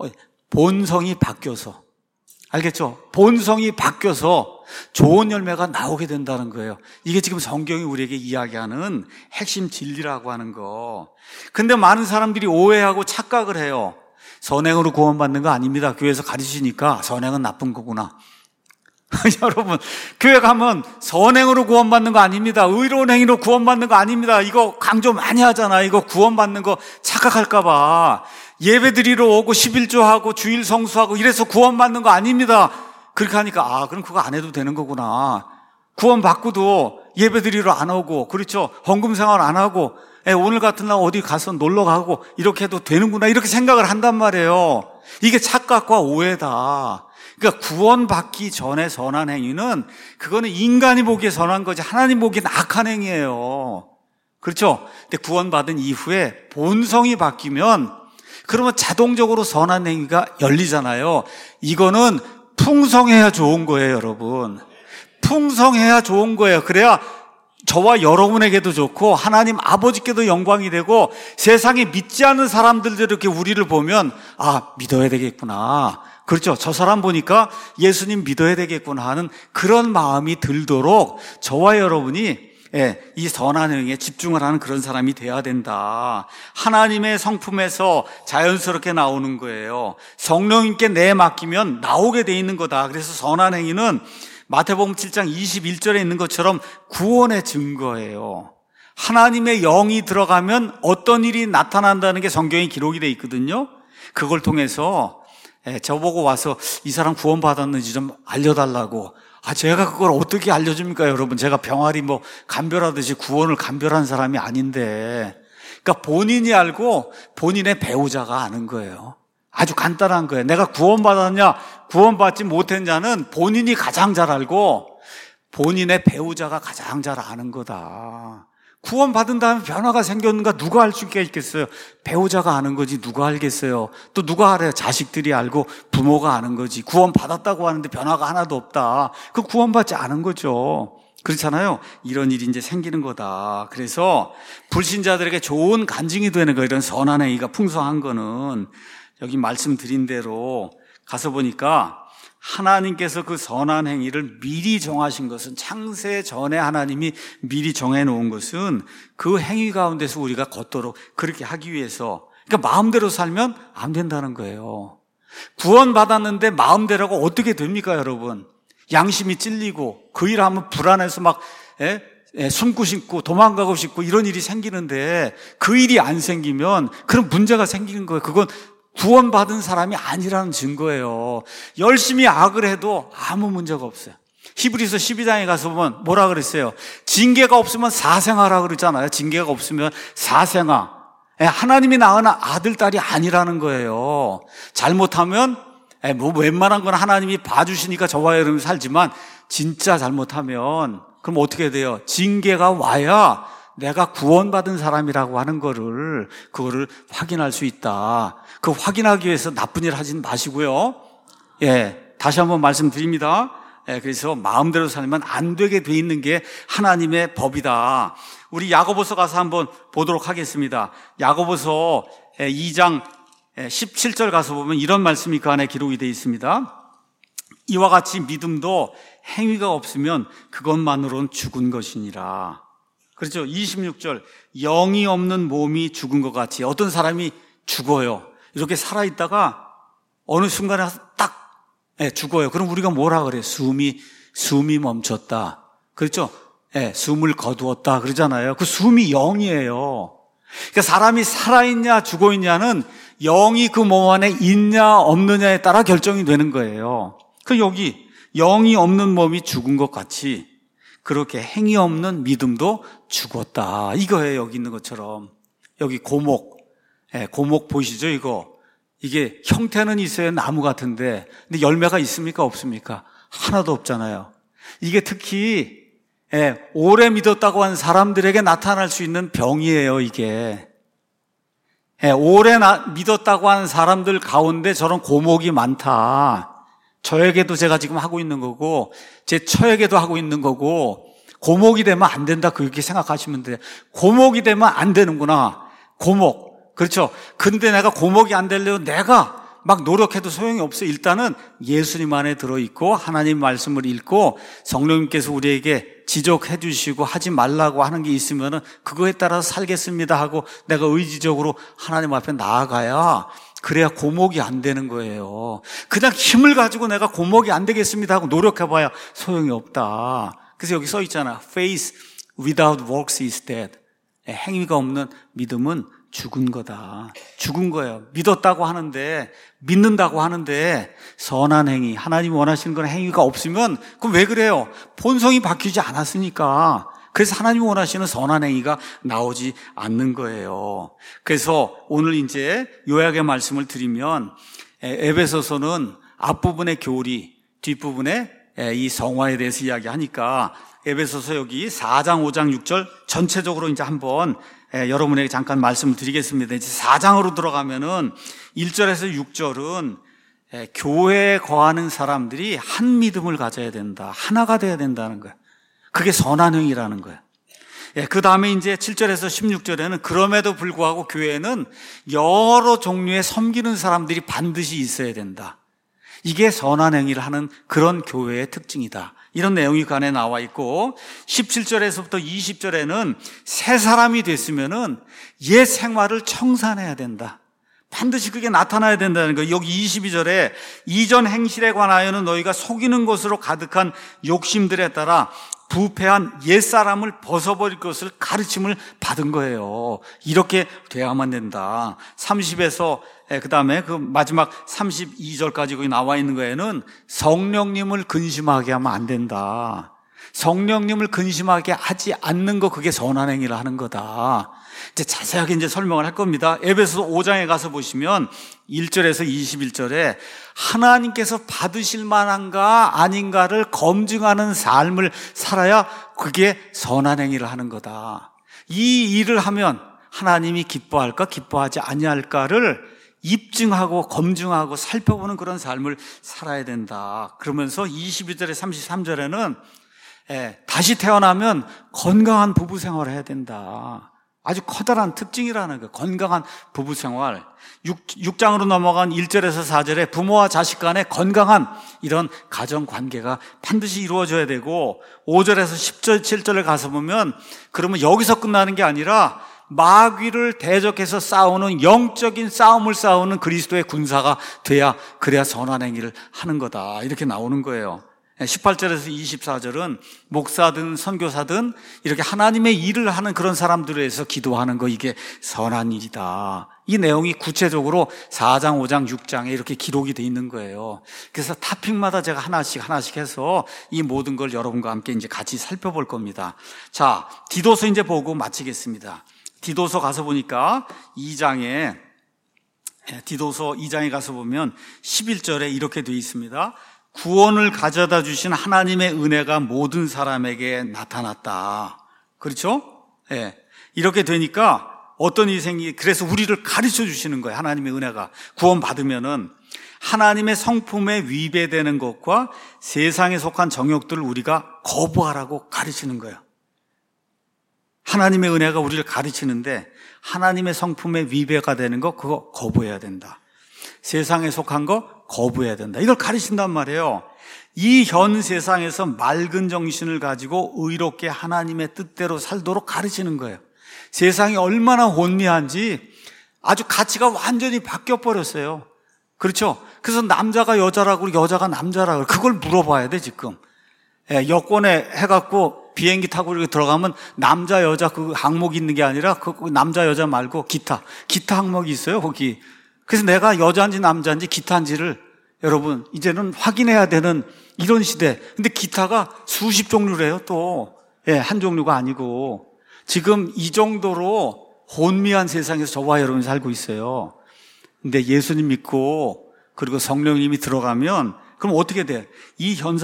S1: 본성이 바뀌어서. 알겠죠? 본성이 바뀌어서 좋은 열매가 나오게 된다는 거예요. 이게 지금 성경이 우리에게 이야기하는 핵심 진리라고 하는 거. 근데 많은 사람들이 오해하고 착각을 해요. 선행으로 구원받는 거 아닙니다. 교회에서 가르치니까 선행은 나쁜 거구나. 여러분, 교회 가면 선행으로 구원받는 거 아닙니다. 의로운 행위로 구원받는 거 아닙니다. 이거 강조 많이 하잖아. 이거 구원받는 거 착각할까 봐. 예배 드리러 오고 11조하고 주일 성수하고 이래서 구원받는 거 아닙니다. 그렇게 하니까 그럼 그거 안 해도 되는 거구나. 구원받고도 예배 드리러 안 오고, 그렇죠? 헌금 생활 안 하고, 오늘 같은 날 어디 가서 놀러 가고 이렇게 해도 되는구나, 이렇게 생각을 한단 말이에요. 이게 착각과 오해다. 그러니까 구원받기 전에 선한 행위는 그거는 인간이 보기에 선한 거지 하나님 보기엔 악한 행위예요. 그렇죠? 근데 구원받은 이후에 본성이 바뀌면 그러면 자동적으로 선한 행위가 열리잖아요. 이거는 풍성해야 좋은 거예요, 여러분. 풍성해야 좋은 거예요. 그래야 저와 여러분에게도 좋고 하나님 아버지께도 영광이 되고 세상에 믿지 않는 사람들도 이렇게 우리를 보면 믿어야 되겠구나. 그렇죠. 저 사람 보니까 예수님 믿어야 되겠구나 하는 그런 마음이 들도록 저와 여러분이 이 선한 행위에 집중을 하는 그런 사람이 돼야 된다. 하나님의 성품에서 자연스럽게 나오는 거예요. 성령님께 맡기면 나오게 돼 있는 거다. 그래서 선한 행위는 마태복음 7장 21절에 있는 것처럼 구원의 증거예요. 하나님의 영이 들어가면 어떤 일이 나타난다는 게 성경에 기록이 돼 있거든요. 그걸 통해서 저보고 와서 이 사람 구원받았는지 좀 알려달라고. 제가 그걸 어떻게 알려줍니까, 여러분? 제가 병아리 간별하듯이 구원을 간별한 사람이 아닌데. 그러니까 본인이 알고 본인의 배우자가 아는 거예요. 아주 간단한 거예요. 내가 구원받았냐, 구원받지 못했냐는 본인이 가장 잘 알고 본인의 배우자가 가장 잘 아는 거다. 구원받은 다음에 변화가 생겼는가 누가 알 수 있겠어요? 배우자가 아는 거지 누가 알겠어요? 또 누가 알아요? 자식들이 알고 부모가 아는 거지. 구원받았다고 하는데 변화가 하나도 없다. 그 구원받지 않은 거죠. 그렇잖아요. 이런 일이 이제 생기는 거다. 그래서 불신자들에게 좋은 간증이 되는 거, 이런 선한 행위가 풍성한 거는 여기 말씀드린 대로 가서 보니까 하나님께서 그 선한 행위를 미리 정하신 것은, 창세 전에 하나님이 미리 정해놓은 것은 그 행위 가운데서 우리가 걷도록 그렇게 하기 위해서, 그러니까 마음대로 살면 안 된다는 거예요. 구원받았는데 마음대로가 어떻게 됩니까, 여러분? 양심이 찔리고 그 일 하면 불안해서 막 숨고 싶고 도망가고 싶고 이런 일이 생기는데 그 일이 안 생기면 그런 문제가 생기는 거예요. 그건 구원받은 사람이 아니라는 증거예요. 열심히 악을 해도 아무 문제가 없어요. 히브리서 12장에 가서 보면 뭐라 그랬어요? 징계가 없으면 사생아라 그러잖아요. 징계가 없으면 사생아. 하나님이 낳은 아들, 딸이 아니라는 거예요. 잘못하면 웬만한 건 하나님이 봐주시니까 저와 여러분이 살지만 진짜 잘못하면 그럼 어떻게 돼요? 징계가 와야 내가 구원받은 사람이라고 하는 그거를 확인할 수 있다. 그 확인하기 위해서 나쁜 일 하진 마시고요. 다시 한번 말씀드립니다. 그래서 마음대로 살면 안 되게 돼 있는 게 하나님의 법이다. 우리 야고보서 가서 한번 보도록 하겠습니다. 야고보서 2장 17절 가서 보면 이런 말씀이 그 안에 기록이 되어 있습니다. 이와 같이 믿음도 행위가 없으면 그것만으로는 죽은 것이니라. 그렇죠. 26절, 영이 없는 몸이 죽은 것 같이 어떤 사람이 죽어요. 이렇게 살아있다가 어느 순간에 딱 죽어요. 그럼 우리가 뭐라 그래요? 숨이 멈췄다. 그렇죠? 숨을 거두었다 그러잖아요. 그 숨이 영이에요. 그러니까 사람이 살아있냐 죽어있냐는 영이 그 몸 안에 있냐 없느냐에 따라 결정이 되는 거예요. 그 여기 영이 없는 몸이 죽은 것 같이 그렇게 행위 없는 믿음도 죽었다. 이거예요. 여기 있는 것처럼. 여기 고목 보이시죠? 이게 형태는 있어요. 나무 같은데. 근데 열매가 있습니까? 없습니까? 하나도 없잖아요. 이게 특히 오래 믿었다고 하는 사람들에게 나타날 수 있는 병이에요. 이게. 오래 믿었다고 하는 사람들 가운데 저런 고목이 많다. 저에게도 제가 지금 하고 있는 거고 제 처에게도 하고 있는 거고, 고목이 되면 안 된다 그렇게 생각하시면 돼요. 고목이 되면 안 되는구나. 고목. 그렇죠. 근데 내가 고목이 안 되려고 내가 막 노력해도 소용이 없어요. 일단은 예수님 안에 들어있고 하나님 말씀을 읽고 성령님께서 우리에게 지적해 주시고 하지 말라고 하는 게 있으면은 그거에 따라서 살겠습니다 하고 내가 의지적으로 하나님 앞에 나아가야, 그래야 고목이 안 되는 거예요. 그냥 힘을 가지고 내가 고목이 안 되겠습니다 하고 노력해봐야 소용이 없다. 그래서 여기 써 있잖아. Faith without works is dead. 행위가 없는 믿음은 죽은 거다. 죽은 거예요. 믿었다고 하는데, 믿는다고 하는데 선한 행위, 하나님이 원하시는 건 행위가 없으면 그럼 왜 그래요? 본성이 바뀌지 않았으니까. 그래서 하나님이 원하시는 선한 행위가 나오지 않는 거예요. 그래서 오늘 이제 요약의 말씀을 드리면, 에베소서는 앞부분의 교리, 뒷부분에 이 성화에 대해서 이야기하니까 에베소서 여기 4장, 5장, 6절 전체적으로 이제 한번 여러분에게 잠깐 말씀을 드리겠습니다. 이제 4장으로 들어가면은 1절에서 6절은 교회에 거하는 사람들이 한 믿음을 가져야 된다. 하나가 돼야 된다는 거예요. 그게 선한 행위라는 거예요. 그 다음에 이제 7절에서 16절에는 그럼에도 불구하고 교회는 여러 종류의 섬기는 사람들이 반드시 있어야 된다. 이게 선한 행위를 하는 그런 교회의 특징이다. 이런 내용이 그 안에 나와 있고 17절에서부터 20절에는 새 사람이 됐으면은 옛 생활을 청산해야 된다. 반드시 그게 나타나야 된다는 거예요. 여기 22절에 이전 행실에 관하여는 너희가 속이는 것으로 가득한 욕심들에 따라 부패한 옛사람을 벗어버릴 것을 가르침을 받은 거예요. 이렇게 돼야만 된다. 30에서 그 다음에 그 마지막 32절까지 거기 나와 있는 거에는 성령님을 근심하게 하면 안 된다. 성령님을 근심하게 하지 않는 거, 그게 선한 행위를 하는 거다. 이제 자세하게 이제 설명을 할 겁니다. 에베소서 5장에 가서 보시면 1절에서 21절에 하나님께서 받으실 만한가 아닌가를 검증하는 삶을 살아야 그게 선한 행위를 하는 거다. 이 일을 하면 하나님이 기뻐할까 기뻐하지 아니할까를 입증하고 검증하고 살펴보는 그런 삶을 살아야 된다. 그러면서 22절에 33절에는 다시 태어나면 건강한 부부 생활을 해야 된다. 아주 커다란 특징이라는 거예요. 건강한 부부 생활. 6장으로 넘어간 1절에서 4절에 부모와 자식 간의 건강한 이런 가정 관계가 반드시 이루어져야 되고 5절에서 10절, 7절을 가서 보면 그러면 여기서 끝나는 게 아니라 마귀를 대적해서 싸우는 영적인 싸움을 싸우는 그리스도의 군사가 돼야 그래야 선한 행위를 하는 거다. 이렇게 나오는 거예요. 18절에서 24절은 목사든 선교사든 이렇게 하나님의 일을 하는 그런 사람들을 위해서 기도하는 거, 이게 선한 일이다. 이 내용이 구체적으로 4장, 5장, 6장에 이렇게 기록이 돼 있는 거예요. 그래서 타픽마다 제가 하나씩 해서 이 모든 걸 여러분과 함께 이제 같이 살펴볼 겁니다. 자, 디도서 이제 보고 마치겠습니다. 디도서 가서 보니까 디도서 2장에 가서 보면 11절에 이렇게 돼 있습니다. 구원을 가져다 주신 하나님의 은혜가 모든 사람에게 나타났다. 그렇죠? 이렇게 되니까 어떤 일이 그래서 우리를 가르쳐 주시는 거예요. 하나님의 은혜가. 구원 받으면은 하나님의 성품에 위배되는 것과 세상에 속한 정욕들을 우리가 거부하라고 가르치는 거예요. 하나님의 은혜가 우리를 가르치는데 하나님의 성품에 위배가 되는 거, 그거 거부해야 된다. 세상에 속한 거 거부해야 된다. 이걸 가르친단 말이에요. 이 현 세상에서 맑은 정신을 가지고 의롭게 하나님의 뜻대로 살도록 가르치는 거예요. 세상이 얼마나 혼미한지 아주 가치가 완전히 바뀌어 버렸어요. 그렇죠? 그래서 남자가 여자라고 여자가 남자라고 그걸 물어봐야 돼 지금. 여권에 해갖고 비행기 타고 이렇게 들어가면 남자 여자 그 항목이 있는 게 아니라 그 남자 여자 말고 기타 항목이 있어요 거기. 그래서 내가 여자인지 남자인지 기타인지를 여러분 이제는 확인해야 되는 이런 시대. 근데 기타가 수십 종류래요 또. 한 종류가 아니고. 지금 이 정도로 혼미한 세상에서 저와 여러분이 살고 있어요. 근데 예수님 믿고 그리고 성령님이 들어가면 그럼 어떻게 돼? 이 현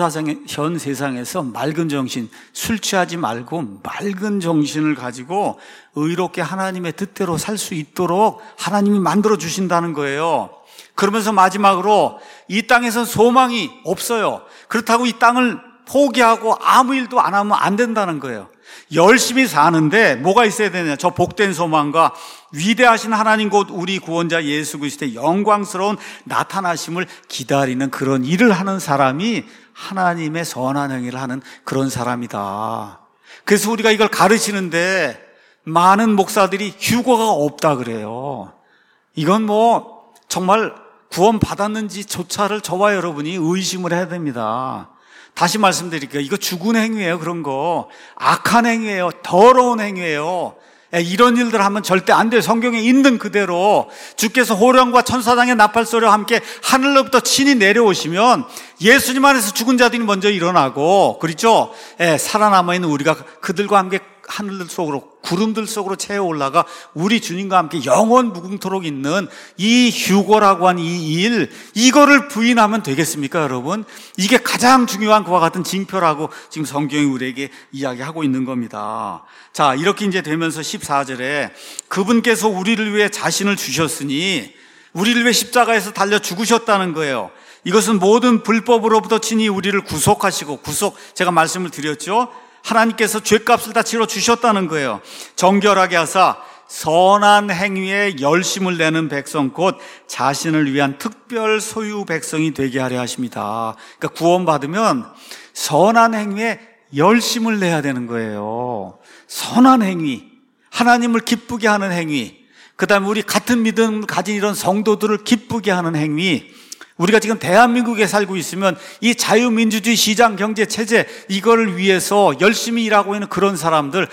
S1: 세상에서 맑은 정신, 술 취하지 말고 맑은 정신을 가지고 의롭게 하나님의 뜻대로 살 수 있도록 하나님이 만들어 주신다는 거예요. 그러면서 마지막으로 이 땅에서 소망이 없어요. 그렇다고 이 땅을 포기하고 아무 일도 안 하면 안 된다는 거예요. 열심히 사는데 뭐가 있어야 되냐? 저 복된 소망과 위대하신 하나님 곧 우리 구원자 예수 그리스도의 영광스러운 나타나심을 기다리는 그런 일을 하는 사람이 하나님의 선한 행위를 하는 그런 사람이다. 그래서 우리가 이걸 가르치는데 많은 목사들이 휴거가 없다 그래요. 이건 뭐 정말 구원 받았는지조차를 저와 여러분이 의심을 해야 됩니다. 다시 말씀드릴게요. 이거 죽은 행위예요. 그런 거 악한 행위예요. 더러운 행위예요. 이런 일들 하면 절대 안 돼요. 성경에 있는 그대로 주께서 호령과 천사장의 나팔소리와 함께 하늘로부터 친히 내려오시면 예수님 안에서 죽은 자들이 먼저 일어나고, 그렇죠? 살아남아있는 우리가 그들과 함께 하늘들 속으로, 구름들 속으로 채워 올라가 우리 주님과 함께 영원 무궁토록 있는 이 휴거라고 한 이 일, 이거를 부인하면 되겠습니까, 여러분? 이게 가장 중요한 그와 같은 징표라고 지금 성경이 우리에게 이야기하고 있는 겁니다. 자, 이렇게 이제 되면서 14절에 그분께서 우리를 위해 자신을 주셨으니 우리를 위해 십자가에서 달려 죽으셨다는 거예요. 이것은 모든 불법으로부터 친히 우리를 구속하시고, 제가 말씀을 드렸죠. 하나님께서 죄값을 다 치러 주셨다는 거예요. 정결하게 하사 선한 행위에 열심을 내는 백성 곧 자신을 위한 특별 소유 백성이 되게 하려 하십니다. 그러니까 구원받으면 선한 행위에 열심을 내야 되는 거예요. 선한 행위, 하나님을 기쁘게 하는 행위, 그 다음에 우리 같은 믿음을 가진 이런 성도들을 기쁘게 하는 행위. 우리가 지금 대한민국에 살고 있으면 이 자유민주주의 시장 경제 체제, 이거를 위해서 열심히 일하고 있는 그런 사람들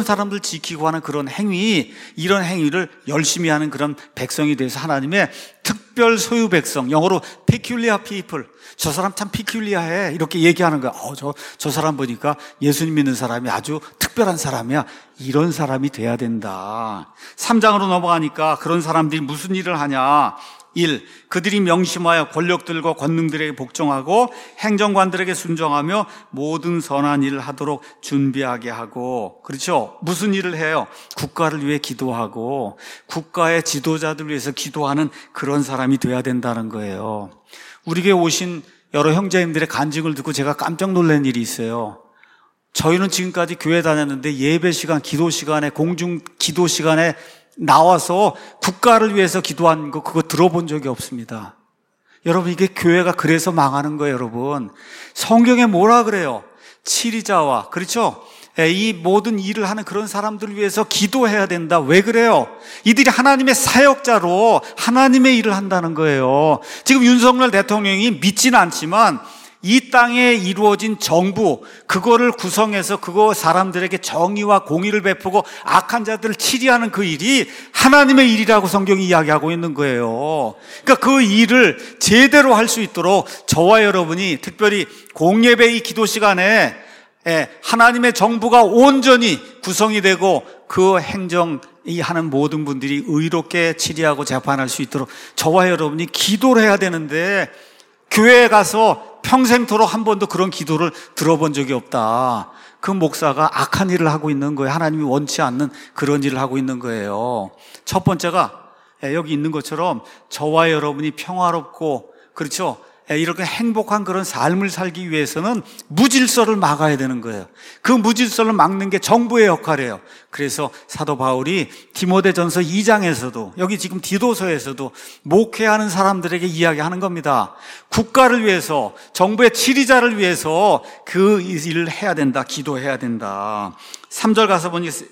S1: 지키고 하는 그런 행위, 이런 행위를 열심히 하는 그런 백성이 돼서 하나님의 특별 소유 백성, 영어로 peculiar people, 저 사람 참 peculiar해, 이렇게 얘기하는 거야. 저 사람 보니까 예수님 믿는 사람이 아주 특별한 사람이야. 이런 사람이 돼야 된다. 3장으로 넘어가니까 그런 사람들이 무슨 일을 하냐. 1. 그들이 명심하여 권력들과 권능들에게 복종하고 행정관들에게 순종하며 모든 선한 일을 하도록 준비하게 하고, 그렇죠? 무슨 일을 해요? 국가를 위해 기도하고 국가의 지도자들 위해서 기도하는 그런 사람이 돼야 된다는 거예요. 우리 교회 오신 여러 형제님들의 간증을 듣고 제가 깜짝 놀란 일이 있어요. 저희는 지금까지 교회 다녔는데 예배 시간, 기도 시간에, 공중 기도 시간에 나와서 국가를 위해서 기도한 거, 그거 들어본 적이 없습니다. 여러분, 이게 교회가 그래서 망하는 거예요, 여러분. 성경에 뭐라 그래요? 치리자와, 그렇죠? 이 모든 일을 하는 그런 사람들을 위해서 기도해야 된다. 왜 그래요? 이들이 하나님의 사역자로 하나님의 일을 한다는 거예요. 지금 윤석열 대통령이 믿지는 않지만 이 땅에 이루어진 정부, 그거를 구성해서 그거 사람들에게 정의와 공의를 베푸고 악한 자들을 치리하는 그 일이 하나님의 일이라고 성경이 이야기하고 있는 거예요. 그러니까 그 일을 제대로 할 수 있도록 저와 여러분이 특별히 공예배 이 기도 시간에 하나님의 정부가 온전히 구성이 되고 그 행정 이 하는 모든 분들이 의롭게 치리하고 재판할 수 있도록 저와 여러분이 기도를 해야 되는데, 교회에 가서 평생토록 한 번도 그런 기도를 들어본 적이 없다. 그 목사가 악한 일을 하고 있는 거예요. 하나님이 원치 않는 그런 일을 하고 있는 거예요. 첫 번째가 여기 있는 것처럼 저와 여러분이 평화롭고, 그렇죠? 이렇게 행복한 그런 삶을 살기 위해서는 무질서를 막아야 되는 거예요. 그 무질서를 막는 게 정부의 역할이에요. 그래서 사도 바울이 디모데전서 2장에서도, 여기 지금 디도서에서도 목회하는 사람들에게 이야기하는 겁니다. 국가를 위해서, 정부의 치리자를 위해서 그 일을 해야 된다. 기도해야 된다. 3절 가서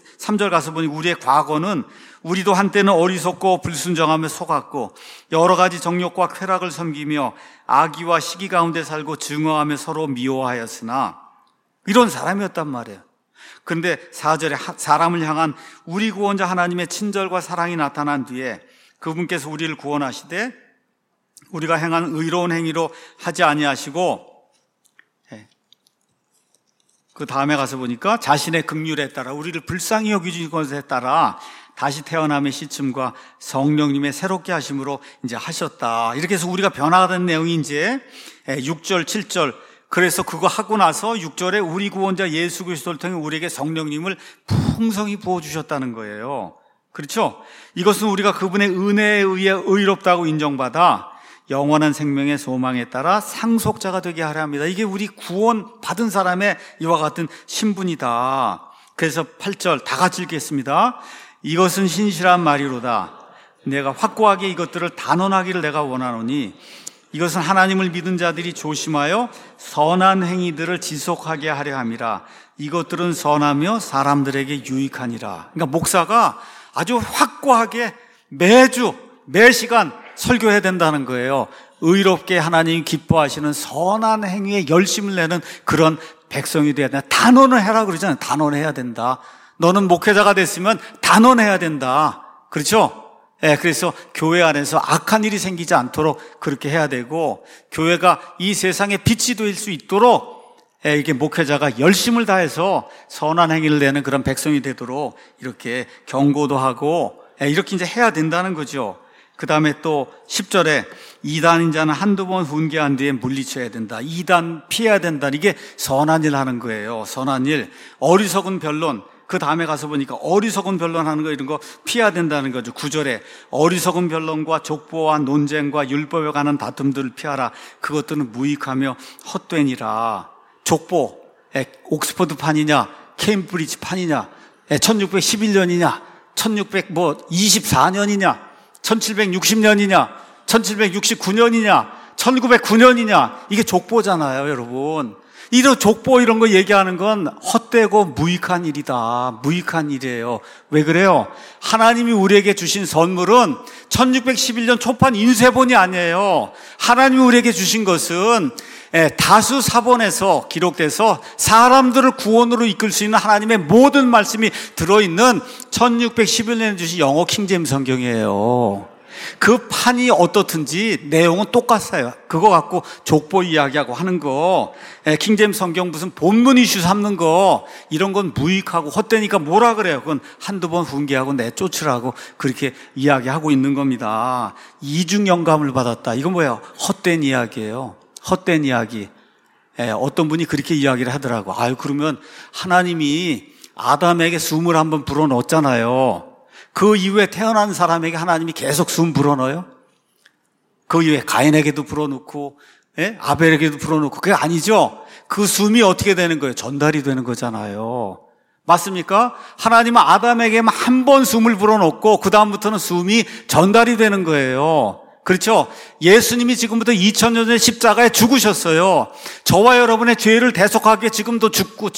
S1: 보니 우리의 과거는, 우리도 한때는 어리석고 불순종하며 속았고 여러 가지 정욕과 쾌락을 섬기며 악의와 시기 가운데 살고 증오하며 서로 미워하였으나, 이런 사람이었단 말이에요. 그런데 4절에 사람을 향한 우리 구원자 하나님의 친절과 사랑이 나타난 뒤에 그분께서 우리를 구원하시되 우리가 행한 의로운 행위로 하지 아니하시고, 그 다음에 가서 보니까 자신의 긍휼에 따라, 우리를 불쌍히 여기신 것에 따라 다시 태어남의 시침과 성령님의 새롭게 하심으로 이제 하셨다. 이렇게 해서 우리가 변화된 내용이 이제 6절, 7절. 그래서 그거 하고 나서 6절에 우리 구원자 예수 그리스도를 통해 우리에게 성령님을 풍성히 부어주셨다는 거예요. 그렇죠? 이것은 우리가 그분의 은혜에 의해 의롭다고 인정받아 영원한 생명의 소망에 따라 상속자가 되게 하려 합니다. 이게 우리 구원 받은 사람의 이와 같은 신분이다. 그래서 8절 다 같이 읽겠습니다. 이것은 신실한 말이로다. 내가 확고하게 이것들을 단언하기를 내가 원하노니 이것은 하나님을 믿은 자들이 조심하여 선한 행위들을 지속하게 하려 함이라. 이것들은 선하며 사람들에게 유익하니라. 그러니까 목사가 아주 확고하게 매주 매시간 설교해야 된다는 거예요. 의롭게 하나님 기뻐하시는 선한 행위에 열심을 내는 그런 백성이 돼야 된다. 단언을 해라 그러잖아요. 단언해야 된다. 너는 목회자가 됐으면 단언해야 된다. 그렇죠? 그래서 교회 안에서 악한 일이 생기지 않도록 그렇게 해야 되고, 교회가 이 세상의 빛이 될 수 있도록 이게 목회자가 열심을 다해서 선한 행위를 내는 그런 백성이 되도록 이렇게 경고도 하고 이렇게 이제 해야 된다는 거죠. 그 다음에 또 10절에 이단인 자는 한두 번 훈계한 뒤에 물리쳐야 된다. 이단 피해야 된다. 이게 선한 일 하는 거예요. 선한 일. 어리석은 변론, 그 다음에 가서 보니까 어리석은 변론하는 거 이런 거 피해야 된다는 거죠. 9절에 어리석은 변론과 족보와 논쟁과 율법에 관한 다툼들을 피하라. 그것들은 무익하며 헛되니라. 족보, 옥스퍼드판이냐 케임브리지판이냐 1611년이냐 1624년이냐 1760년이냐 1769년이냐 1909년이냐 이게 족보잖아요, 여러분. 이런 족보 이런 거 얘기하는 건 헛되고 무익한 일이다. 무익한 일이에요. 왜 그래요? 하나님이 우리에게 주신 선물은 1611년 초판 인쇄본이 아니에요. 하나님이 우리에게 주신 것은 다수 사본에서 기록돼서 사람들을 구원으로 이끌 수 있는 하나님의 모든 말씀이 들어있는 1611년에 주신 영어 킹제임스 성경이에요. 그 판이 어떻든지 내용은 똑같아요. 그거 갖고 족보 이야기하고 하는 거, 킹제임스 성경 무슨 본문 이슈 삼는 거 이런 건 무익하고 헛되니까 뭐라 그래요? 그건 한두 번 훈계하고 내쫓으라고 그렇게 이야기하고 있는 겁니다. 이중 영감을 받았다. 이건 뭐예요? 헛된 이야기예요. 헛된 이야기. 어떤 분이 그렇게 이야기를 하더라고. 그러면 하나님이 아담에게 숨을 한번 불어넣었잖아요. 그 이후에 태어난 사람에게 하나님이 계속 숨 불어넣어요? 그 이후에 가인에게도 불어넣고 아벨에게도 불어넣고 그게 아니죠. 그 숨이 어떻게 되는 거예요? 전달이 되는 거잖아요. 맞습니까? 하나님은 아담에게만 한 번 숨을 불어넣고 그 다음부터는 숨이 전달이 되는 거예요. 그렇죠? 예수님이 지금부터 2000년 전에 십자가에 죽으셨어요. 저와 여러분의 죄를 대속하기 위해 지금도 죽고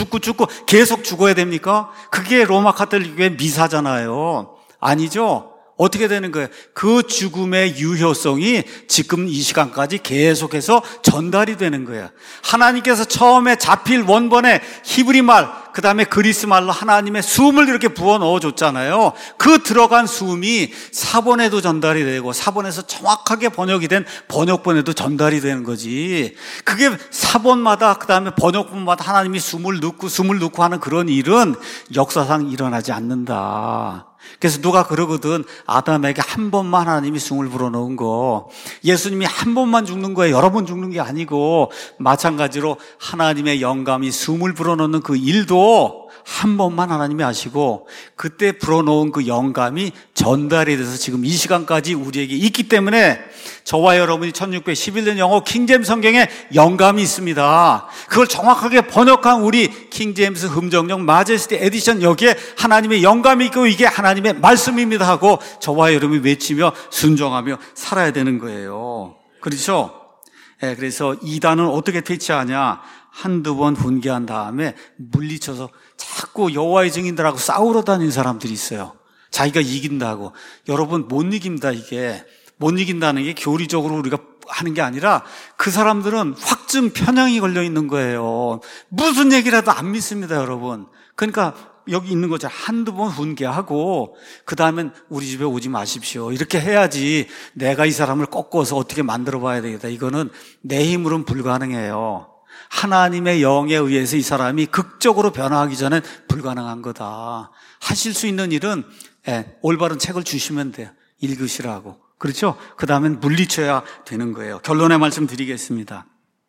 S1: 계속 죽어야 됩니까? 그게 로마 가톨릭 교회 미사잖아요. 아니죠? 어떻게 되는 거예요? 그 죽음의 유효성이 지금 이 시간까지 계속해서 전달이 되는 거예요. 하나님께서 처음에 자필 원본의 히브리 말, 그 다음에 그리스 말로 하나님의 숨을 이렇게 부어 넣어줬잖아요. 그 들어간 숨이 사본에도 전달이 되고 사본에서 정확하게 번역이 된 번역본에도 전달이 되는 거지. 그게 사본마다 그 다음에 번역본마다 하나님이 숨을 넣고 하는 그런 일은 역사상 일어나지 않는다. 그래서 누가 그러거든, 아담에게 한 번만 하나님이 숨을 불어넣은 거, 예수님이 한 번만 죽는 거예요. 여러 번 죽는 게 아니고 마찬가지로 하나님의 영감이 숨을 불어넣는 그 일도 한 번만 하나님이 하시고 그때 불어넣은 그 영감이 전달이 돼서 지금 이 시간까지 우리에게 있기 때문에 저와 여러분이 1611년 영어 킹제임스 성경에 영감이 있습니다. 그걸 정확하게 번역한 우리 킹제임스 흠정령 마제스티 에디션 여기에 하나님의 영감이 있고 이게 하나님의 말씀입니다 하고 저와 여러분이 외치며 순종하며 살아야 되는 거예요. 그렇죠? 그래서 이단은 어떻게 퇴치하냐? 한두 번 훈계한 다음에 물리쳐서 자꾸 여호와의 증인들하고 싸우러 다니는 사람들이 있어요. 자기가 이긴다고. 여러분 못 이깁니다. 이게 못 이긴다는 게 교리적으로 우리가 하는 게 아니라 그 사람들은 확증 편향이 걸려 있는 거예요. 무슨 얘기라도 안 믿습니다, 여러분. 그러니까 여기 있는 거죠. 한두 번 훈계하고 그 다음엔 우리 집에 오지 마십시오. 이렇게 해야지 내가 이 사람을 꺾어서 어떻게 만들어 봐야 되겠다. 이거는 내 힘으로는 불가능해요. 하나님의 영에 의해서 이 사람이 극적으로 변화하기 전엔 불가능한 거다. 하실 수 있는 일은 올바른 책을 주시면 돼요. 읽으시라고. 그렇죠? 그 다음엔 물리쳐야 되는 거예요. 결론의 말씀 드리겠습니다.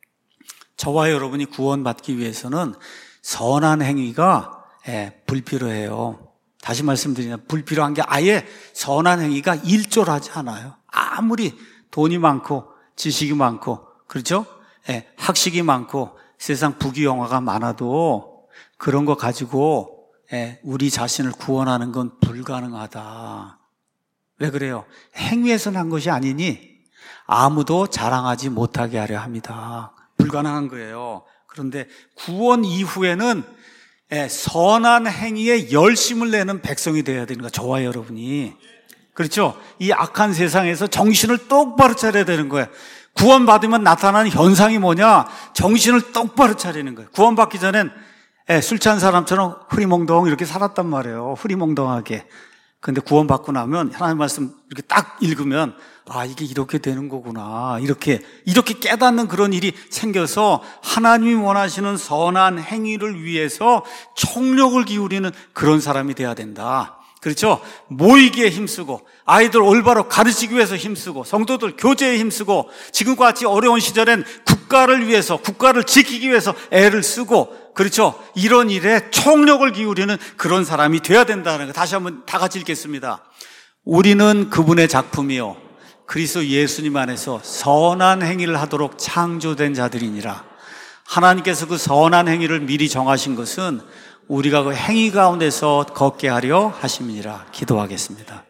S1: 저와 여러분이 구원받기 위해서는 선한 행위가 불필요해요. 다시 말씀드리면 불필요한 게 아예 선한 행위가 일조하지 않아요. 아무리 돈이 많고 지식이 많고 그렇죠? 학식이 많고 세상 부귀영화가 많아도 그런 거 가지고 우리 자신을 구원하는 건 불가능하다. 왜 그래요? 행위에서 난 것이 아니니 아무도 자랑하지 못하게 하려 합니다. 불가능한 거예요. 그런데 구원 이후에는 선한 행위에 열심을 내는 백성이 되어야 되는 거예요. 저와 여러분이. 그렇죠? 이 악한 세상에서 정신을 똑바로 차려야 되는 거예요. 구원받으면 나타나는 현상이 뭐냐? 정신을 똑바로 차리는 거예요. 구원받기 전엔 술 취한 사람처럼 흐리멍덩 이렇게 살았단 말이에요. 흐리멍덩하게. 근데 구원받고 나면 하나님 말씀 이렇게 딱 읽으면 이게 이렇게 되는 거구나. 이렇게 깨닫는 그런 일이 생겨서 하나님이 원하시는 선한 행위를 위해서 총력을 기울이는 그런 사람이 돼야 된다. 그렇죠? 모이기에 힘쓰고 아이들 올바로 가르치기 위해서 힘쓰고 성도들 교제에 힘쓰고 지금과 같이 어려운 시절엔 국가를 위해서 국가를 지키기 위해서 애를 쓰고 그렇죠. 이런 일에 총력을 기울이는 그런 사람이 돼야 된다는 거. 다시 한번 다 같이 읽겠습니다. 우리는 그분의 작품이요 그리스도 예수님 안에서 선한 행위를 하도록 창조된 자들이니라. 하나님께서 그 선한 행위를 미리 정하신 것은 우리가 그 행위 가운데서 걷게 하려 하심이니라. 기도하겠습니다.